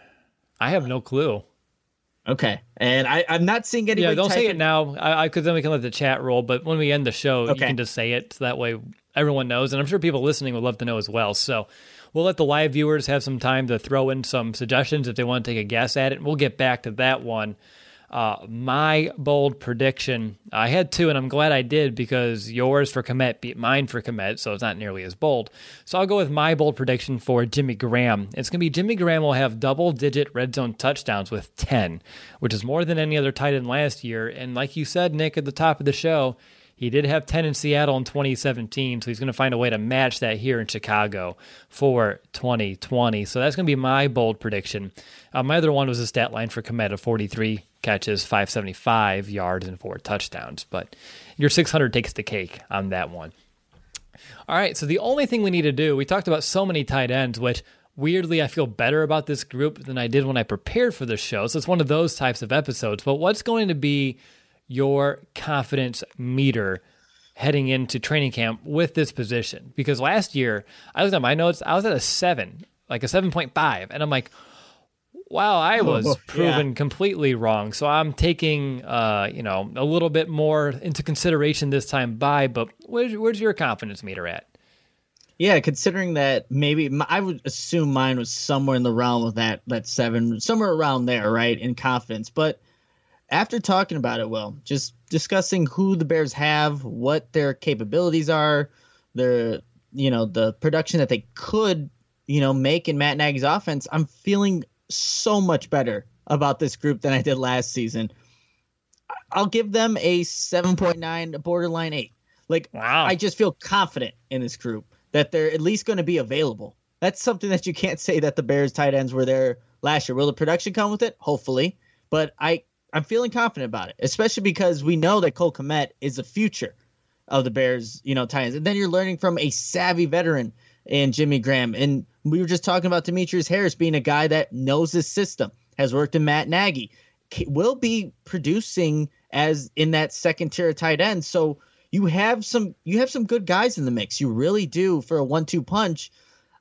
I have no clue. Okay. And I, I'm not seeing anybody. Yeah, don't say typing... it now. I, I could then we can let the chat roll, but when we end the show, okay, you can just say it so that way everyone knows. And I'm sure people listening would love to know as well. So we'll let the live viewers have some time to throw in some suggestions if they want to take a guess at it. We'll get back to that one. Uh, my bold prediction, I had two, and I'm glad I did because yours for Kmet beat mine for Kmet, so it's not nearly as bold. So I'll go with my bold prediction for Jimmy Graham. It's going to be Jimmy Graham will have double-digit red zone touchdowns with ten, which is more than any other tight end last year. And like you said, Nick, at the top of the show, he did have ten in Seattle in twenty seventeen, so he's going to find a way to match that here in Chicago for twenty twenty. So that's going to be my bold prediction. Uh, my other one was a stat line for Kmet of forty-three catches, five seventy-five yards, and four touchdowns. But your six hundred takes the cake on that one. All right, so the only thing we need to do, we talked about so many tight ends, which weirdly I feel better about this group than I did when I prepared for the show. So it's one of those types of episodes. But what's going to be your confidence meter heading into training camp with this position? Because last year, I looked at my notes, I was at a seven, like a seven point five. And I'm like, wow, I was oh, proven yeah. completely wrong. So I'm taking, uh, you know, a little bit more into consideration this time by, but where's, where's your confidence meter at? Yeah, considering that maybe my, I would assume mine was somewhere in the realm of that, that seven, somewhere around there, right, in confidence. But after talking about it, Will, just discussing who the Bears have, what their capabilities are, their, you know, the production that they could, you know, make in Matt Nagy's offense, I'm feeling so much better about this group than I did last season. I'll give them a seven point nine, borderline eight. Like, wow. I just feel confident in this group that they're at least going to be available. That's something that you can't say that the Bears tight ends were there last year. Will the production come with it? Hopefully. But I, I'm feeling confident about it, especially because we know that Cole Kmet is the future of the Bears, you know, tight ends. And then you're learning from a savvy veteran in Jimmy Graham. And we were just talking about Demetrius Harris being a guy that knows this system, has worked in Matt Nagy, will be producing as in that second tier of tight end. So you have some you have some good guys in the mix. You really do for a one two punch.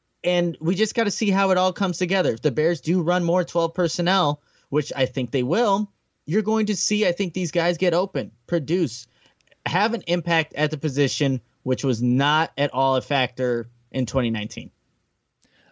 And we just got to see how it all comes together. If the Bears do run more twelve personnel, which I think they will, you're going to see, I think, these guys get open, produce, have an impact at the position, which was not at all a factor in twenty nineteen.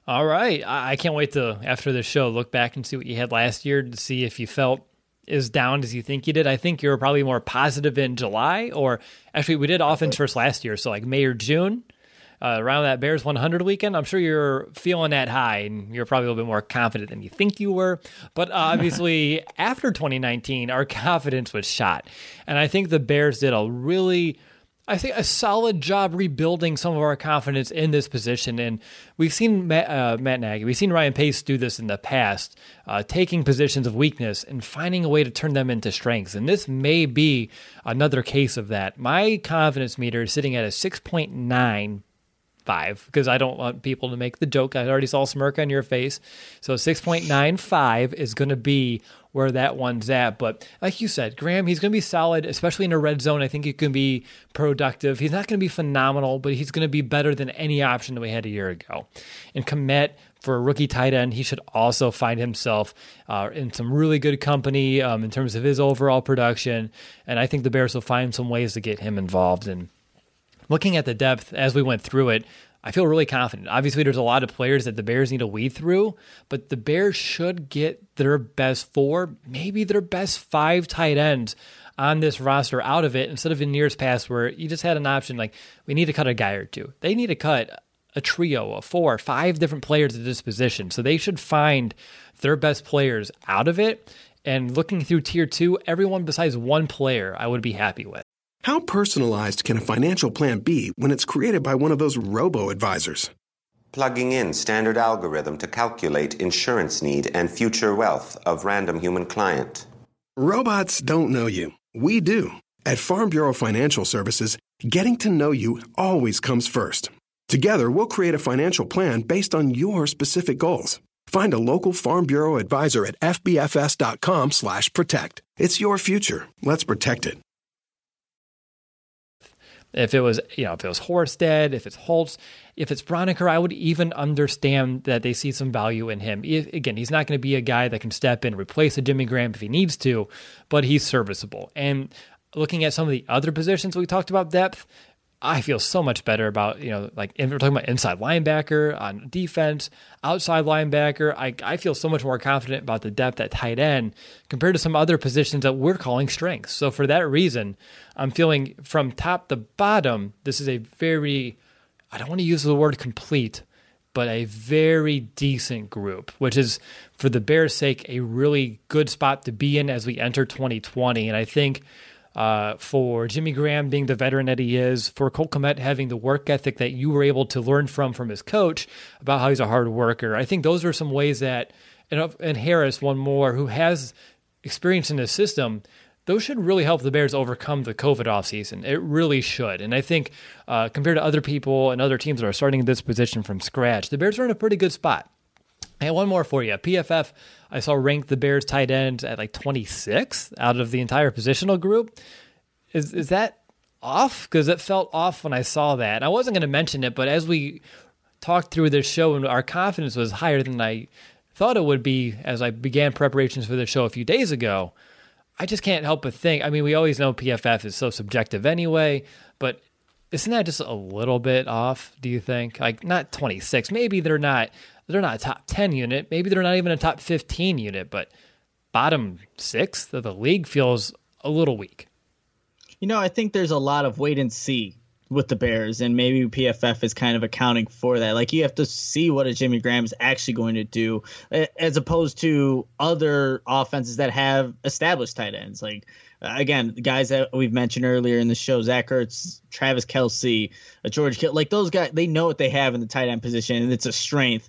All right. I I can't wait to, after the show, look back and see what you had last year to see if you felt as down as you think you did. I think you were probably more positive in July, or actually we did offense first last year. So like May or June, uh, around that Bears one hundred weekend, I'm sure you're feeling that high and you're probably a little bit more confident than you think you were. But obviously after twenty nineteen, our confidence was shot. And I think the Bears did a really, I think, a solid job rebuilding some of our confidence in this position. And we've seen Matt, uh, Matt Nagy, we've seen Ryan Pace do this in the past, uh, taking positions of weakness and finding a way to turn them into strengths. And this may be another case of that. My confidence meter is sitting at a six point nine five because I don't want people to make the joke. I already saw a smirk on your face. So six point nine five is going to be where that one's at. But like you said, Graham, he's going to be solid, especially in a red zone. I think he can be productive. He's not going to be phenomenal, but he's going to be better than any option that we had a year ago. And Kmet, for a rookie tight end, he should also find himself uh, in some really good company um, in terms of his overall production. And I think the Bears will find some ways to get him involved. And looking at the depth as we went through it, I feel really confident. Obviously, there's a lot of players that the Bears need to weed through, but the Bears should get their best four, maybe their best five tight ends on this roster out of it, instead of in years past where you just had an option like, we need to cut a guy or two. They need to cut a trio of four, five different players at this position. So they should find their best players out of it. And looking through tier two, everyone besides one player I would be happy with. How personalized can a financial plan be when it's created by one of those robo-advisors? Plugging in standard algorithm to calculate insurance need and future wealth of random human client. Robots don't know you. We do. At Farm Bureau Financial Services, getting to know you always comes first. Together, we'll create a financial plan based on your specific goals. Find a local Farm Bureau advisor at f b f s dot com slash protect. It's your future. Let's protect it. If it was, you know, if it was Horsted, if it's Holtz, if it's Broniker, I would even understand that they see some value in him. If, again, he's not going to be a guy that can step in and replace a Jimmy Graham if he needs to, but he's serviceable. And looking at some of the other positions we talked about depth, I feel so much better about, you know, like if we're talking about inside linebacker on defense, outside linebacker, I, I feel so much more confident about the depth at tight end compared to some other positions that we're calling strengths. So for that reason, I'm feeling from top to bottom, this is a very, I don't want to use the word complete, but a very decent group, which is, for the Bears' sake, a really good spot to be in as we enter twenty twenty. And I think Uh, for Jimmy Graham being the veteran that he is, for Cole Kmet having the work ethic that you were able to learn from from his coach about how he's a hard worker. I think those are some ways that, and, and Harris, one more, who has experience in the system, those should really help the Bears overcome the COVID offseason. It really should. And I think uh, compared to other people and other teams that are starting this position from scratch, the Bears are in a pretty good spot. And one more for you. P F F, I saw ranked the Bears tight ends at like twenty-sixth out of the entire positional group. Is is that off? Because it felt off when I saw that. I wasn't going to mention it, but as we talked through this show, and our confidence was higher than I thought it would be as I began preparations for the show a few days ago, I just can't help but think, I mean, we always know P F F is so subjective anyway, but isn't that just a little bit off, do you think? Like, not twenty-six. Maybe they're not... They're not a top ten unit. Maybe they're not even a top fifteen unit, but bottom sixth of the league feels a little weak. You know, I think there's a lot of wait and see with the Bears, and maybe P F F is kind of accounting for that. Like, you have to see what a Jimmy Graham is actually going to do, as opposed to other offenses that have established tight ends. Like, again, the guys that we've mentioned earlier in the show, Zach Ertz, Travis Kelce, George Kittle, like those guys, they know what they have in the tight end position, and it's a strength.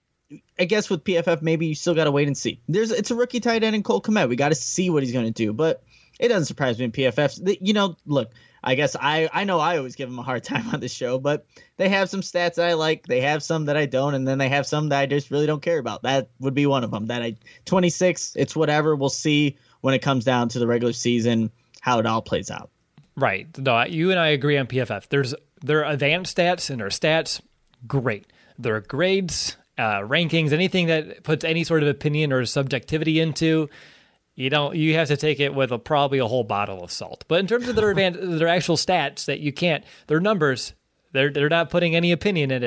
I guess with P F F, maybe you still got to wait and see. There's It's a rookie tight end in Cole Kmet. We got to see what he's going to do. But it doesn't surprise me in P F F. You know, look, I guess I, I know I always give them a hard time on this show, but they have some stats that I like. They have some that I don't, and then they have some that I just really don't care about. That would be one of them. That I twenty-six, it's whatever. We'll see when it comes down to the regular season how it all plays out. Right. No, you and I agree on P F F. There's their advanced stats and their stats, great. Their grades, Uh, rankings, anything that puts any sort of opinion or subjectivity into, you don't. You have to take it with a, probably a whole bottle of salt. But in terms of their advan- their actual stats, that you can't, their numbers, they're they're not putting any opinion in it.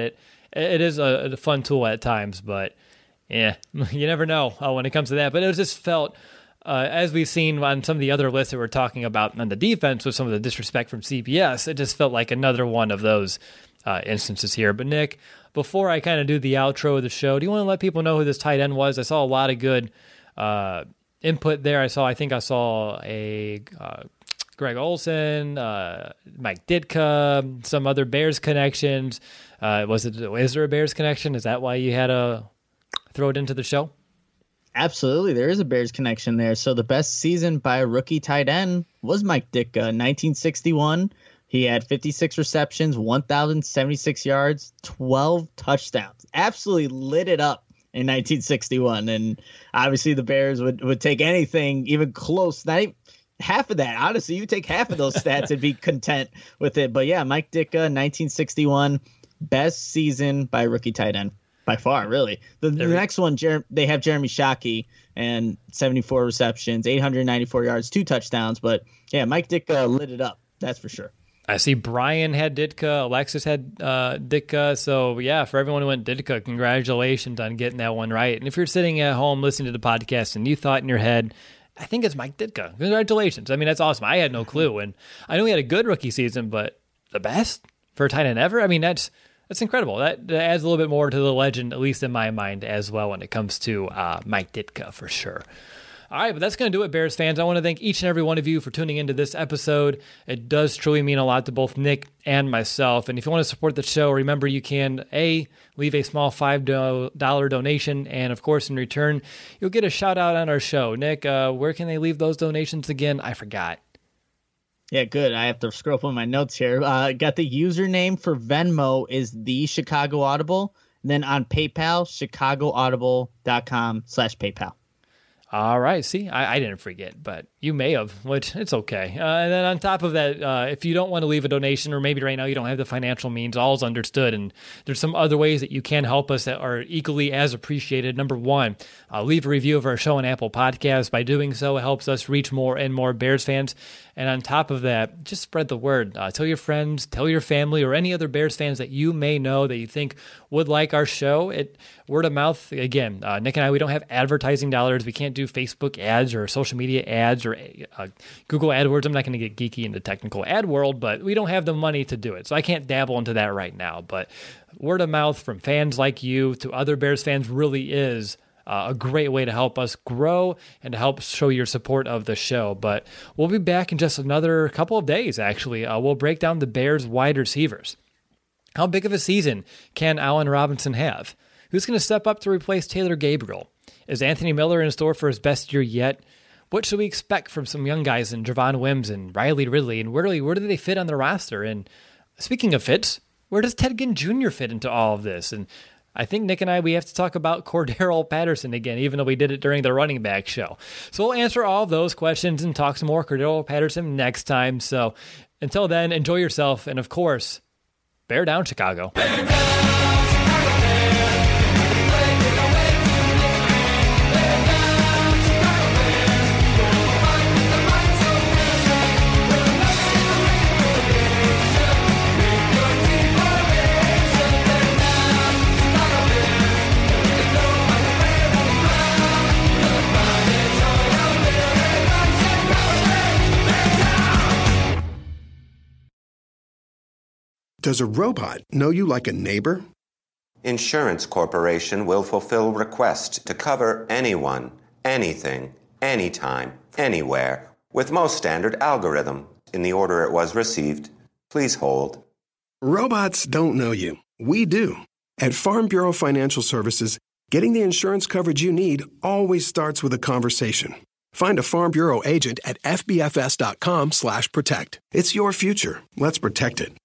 it is a, a fun tool at times, but yeah, you never know uh, when it comes to that. But it just felt, uh, as we've seen on some of the other lists that we're talking about on the defense with some of the disrespect from C B S, it just felt like another one of those uh, instances here. But Nick, before I kind of do the outro of the show, do you want to let people know who this tight end was? I saw a lot of good uh, input there. I saw, I think I saw a uh, Greg Olsen, uh, Mike Ditka, some other Bears connections. Uh, was it? Is there a Bears connection? Is that why you had to throw it into the show? Absolutely, there is a Bears connection there. So the best season by a rookie tight end was Mike Ditka, nineteen sixty-one. He had fifty-six receptions, one thousand seventy-six yards, twelve touchdowns. Absolutely lit it up in nineteen sixty-one. And obviously the Bears would, would take anything even close, not even half of that. Honestly, you take half of those stats and be content with it. But yeah, Mike Ditka, nineteen sixty-one, best season by a rookie tight end. By far, really. The, the next one, Jer- they have Jeremy Shockey and seventy-four receptions, eight hundred ninety-four yards, two touchdowns. But yeah, Mike Ditka lit it up. That's for sure. I see Brian had Ditka, Alexis had uh, Ditka. So yeah, for everyone who went Ditka, congratulations on getting that one right. And if you're sitting at home listening to the podcast and you thought in your head, I think it's Mike Ditka, congratulations. I mean, that's awesome. I had no clue. And I know he had a good rookie season, but the best for a tight end ever? I mean, that's That's incredible. That, that adds a little bit more to the legend, at least in my mind, as well when it comes to uh, Mike Ditka for sure. All right, but that's going to do it, Bears fans. I want to thank each and every one of you for tuning into this episode. It does truly mean a lot to both Nick and myself. And if you want to support the show, remember you can, A, leave a small five dollars donation. And, of course, in return, you'll get a shout-out on our show. Nick, uh, where can they leave those donations again? I forgot. Yeah, good. I have to scroll up on my notes here. Uh, got the username for Venmo is the Chicago Audible. And then on PayPal, chicagoaudible.com slash PayPal. All right. See, I, I didn't forget, but you may have, which it's okay. Uh, and then on top of that, uh, if you don't want to leave a donation, or maybe right now you don't have the financial means, all's understood. And there's some other ways that you can help us that are equally as appreciated. Number one, uh, leave a review of our show on Apple Podcasts. By doing so, it helps us reach more and more Bears fans. And on top of that, just spread the word. Uh, tell your friends, tell your family, or any other Bears fans that you may know that you think would like our show. It word of mouth, again, uh, Nick and I, we don't have advertising dollars. We can't do Facebook ads or social media ads or uh, Google AdWords. I'm not going to get geeky in the technical ad world, but we don't have the money to do it. So I can't dabble into that right now. But word of mouth from fans like you to other Bears fans really is Uh, a great way to help us grow and to help show your support of the show. But we'll be back in just another couple of days, actually. Uh, we'll break down the Bears wide receivers. How big of a season can Allen Robinson have? Who's going to step up to replace Taylor Gabriel? Is Anthony Miller in store for his best year yet? What should we expect from some young guys in Javon Wims and Riley Ridley? And where do, they, where do they fit on the roster? And speaking of fits, where does Ted Ginn Junior fit into all of this? And I think Nick and I, we have to talk about Cordero Patterson again, even though we did it during the running back show. So we'll answer all of those questions and talk some more Cordero Patterson next time. So until then, enjoy yourself. And of course, bear down, Chicago. Bear down, Chicago Bears. Does a robot know you like a neighbor? Insurance Corporation will fulfill requests to cover anyone, anything, anytime, anywhere, with most standard algorithm in the order it was received. Please hold. Robots don't know you. We do. At Farm Bureau Financial Services, getting the insurance coverage you need always starts with a conversation. Find a Farm Bureau agent at F B F S dot com slash protect. It's your future. Let's protect it.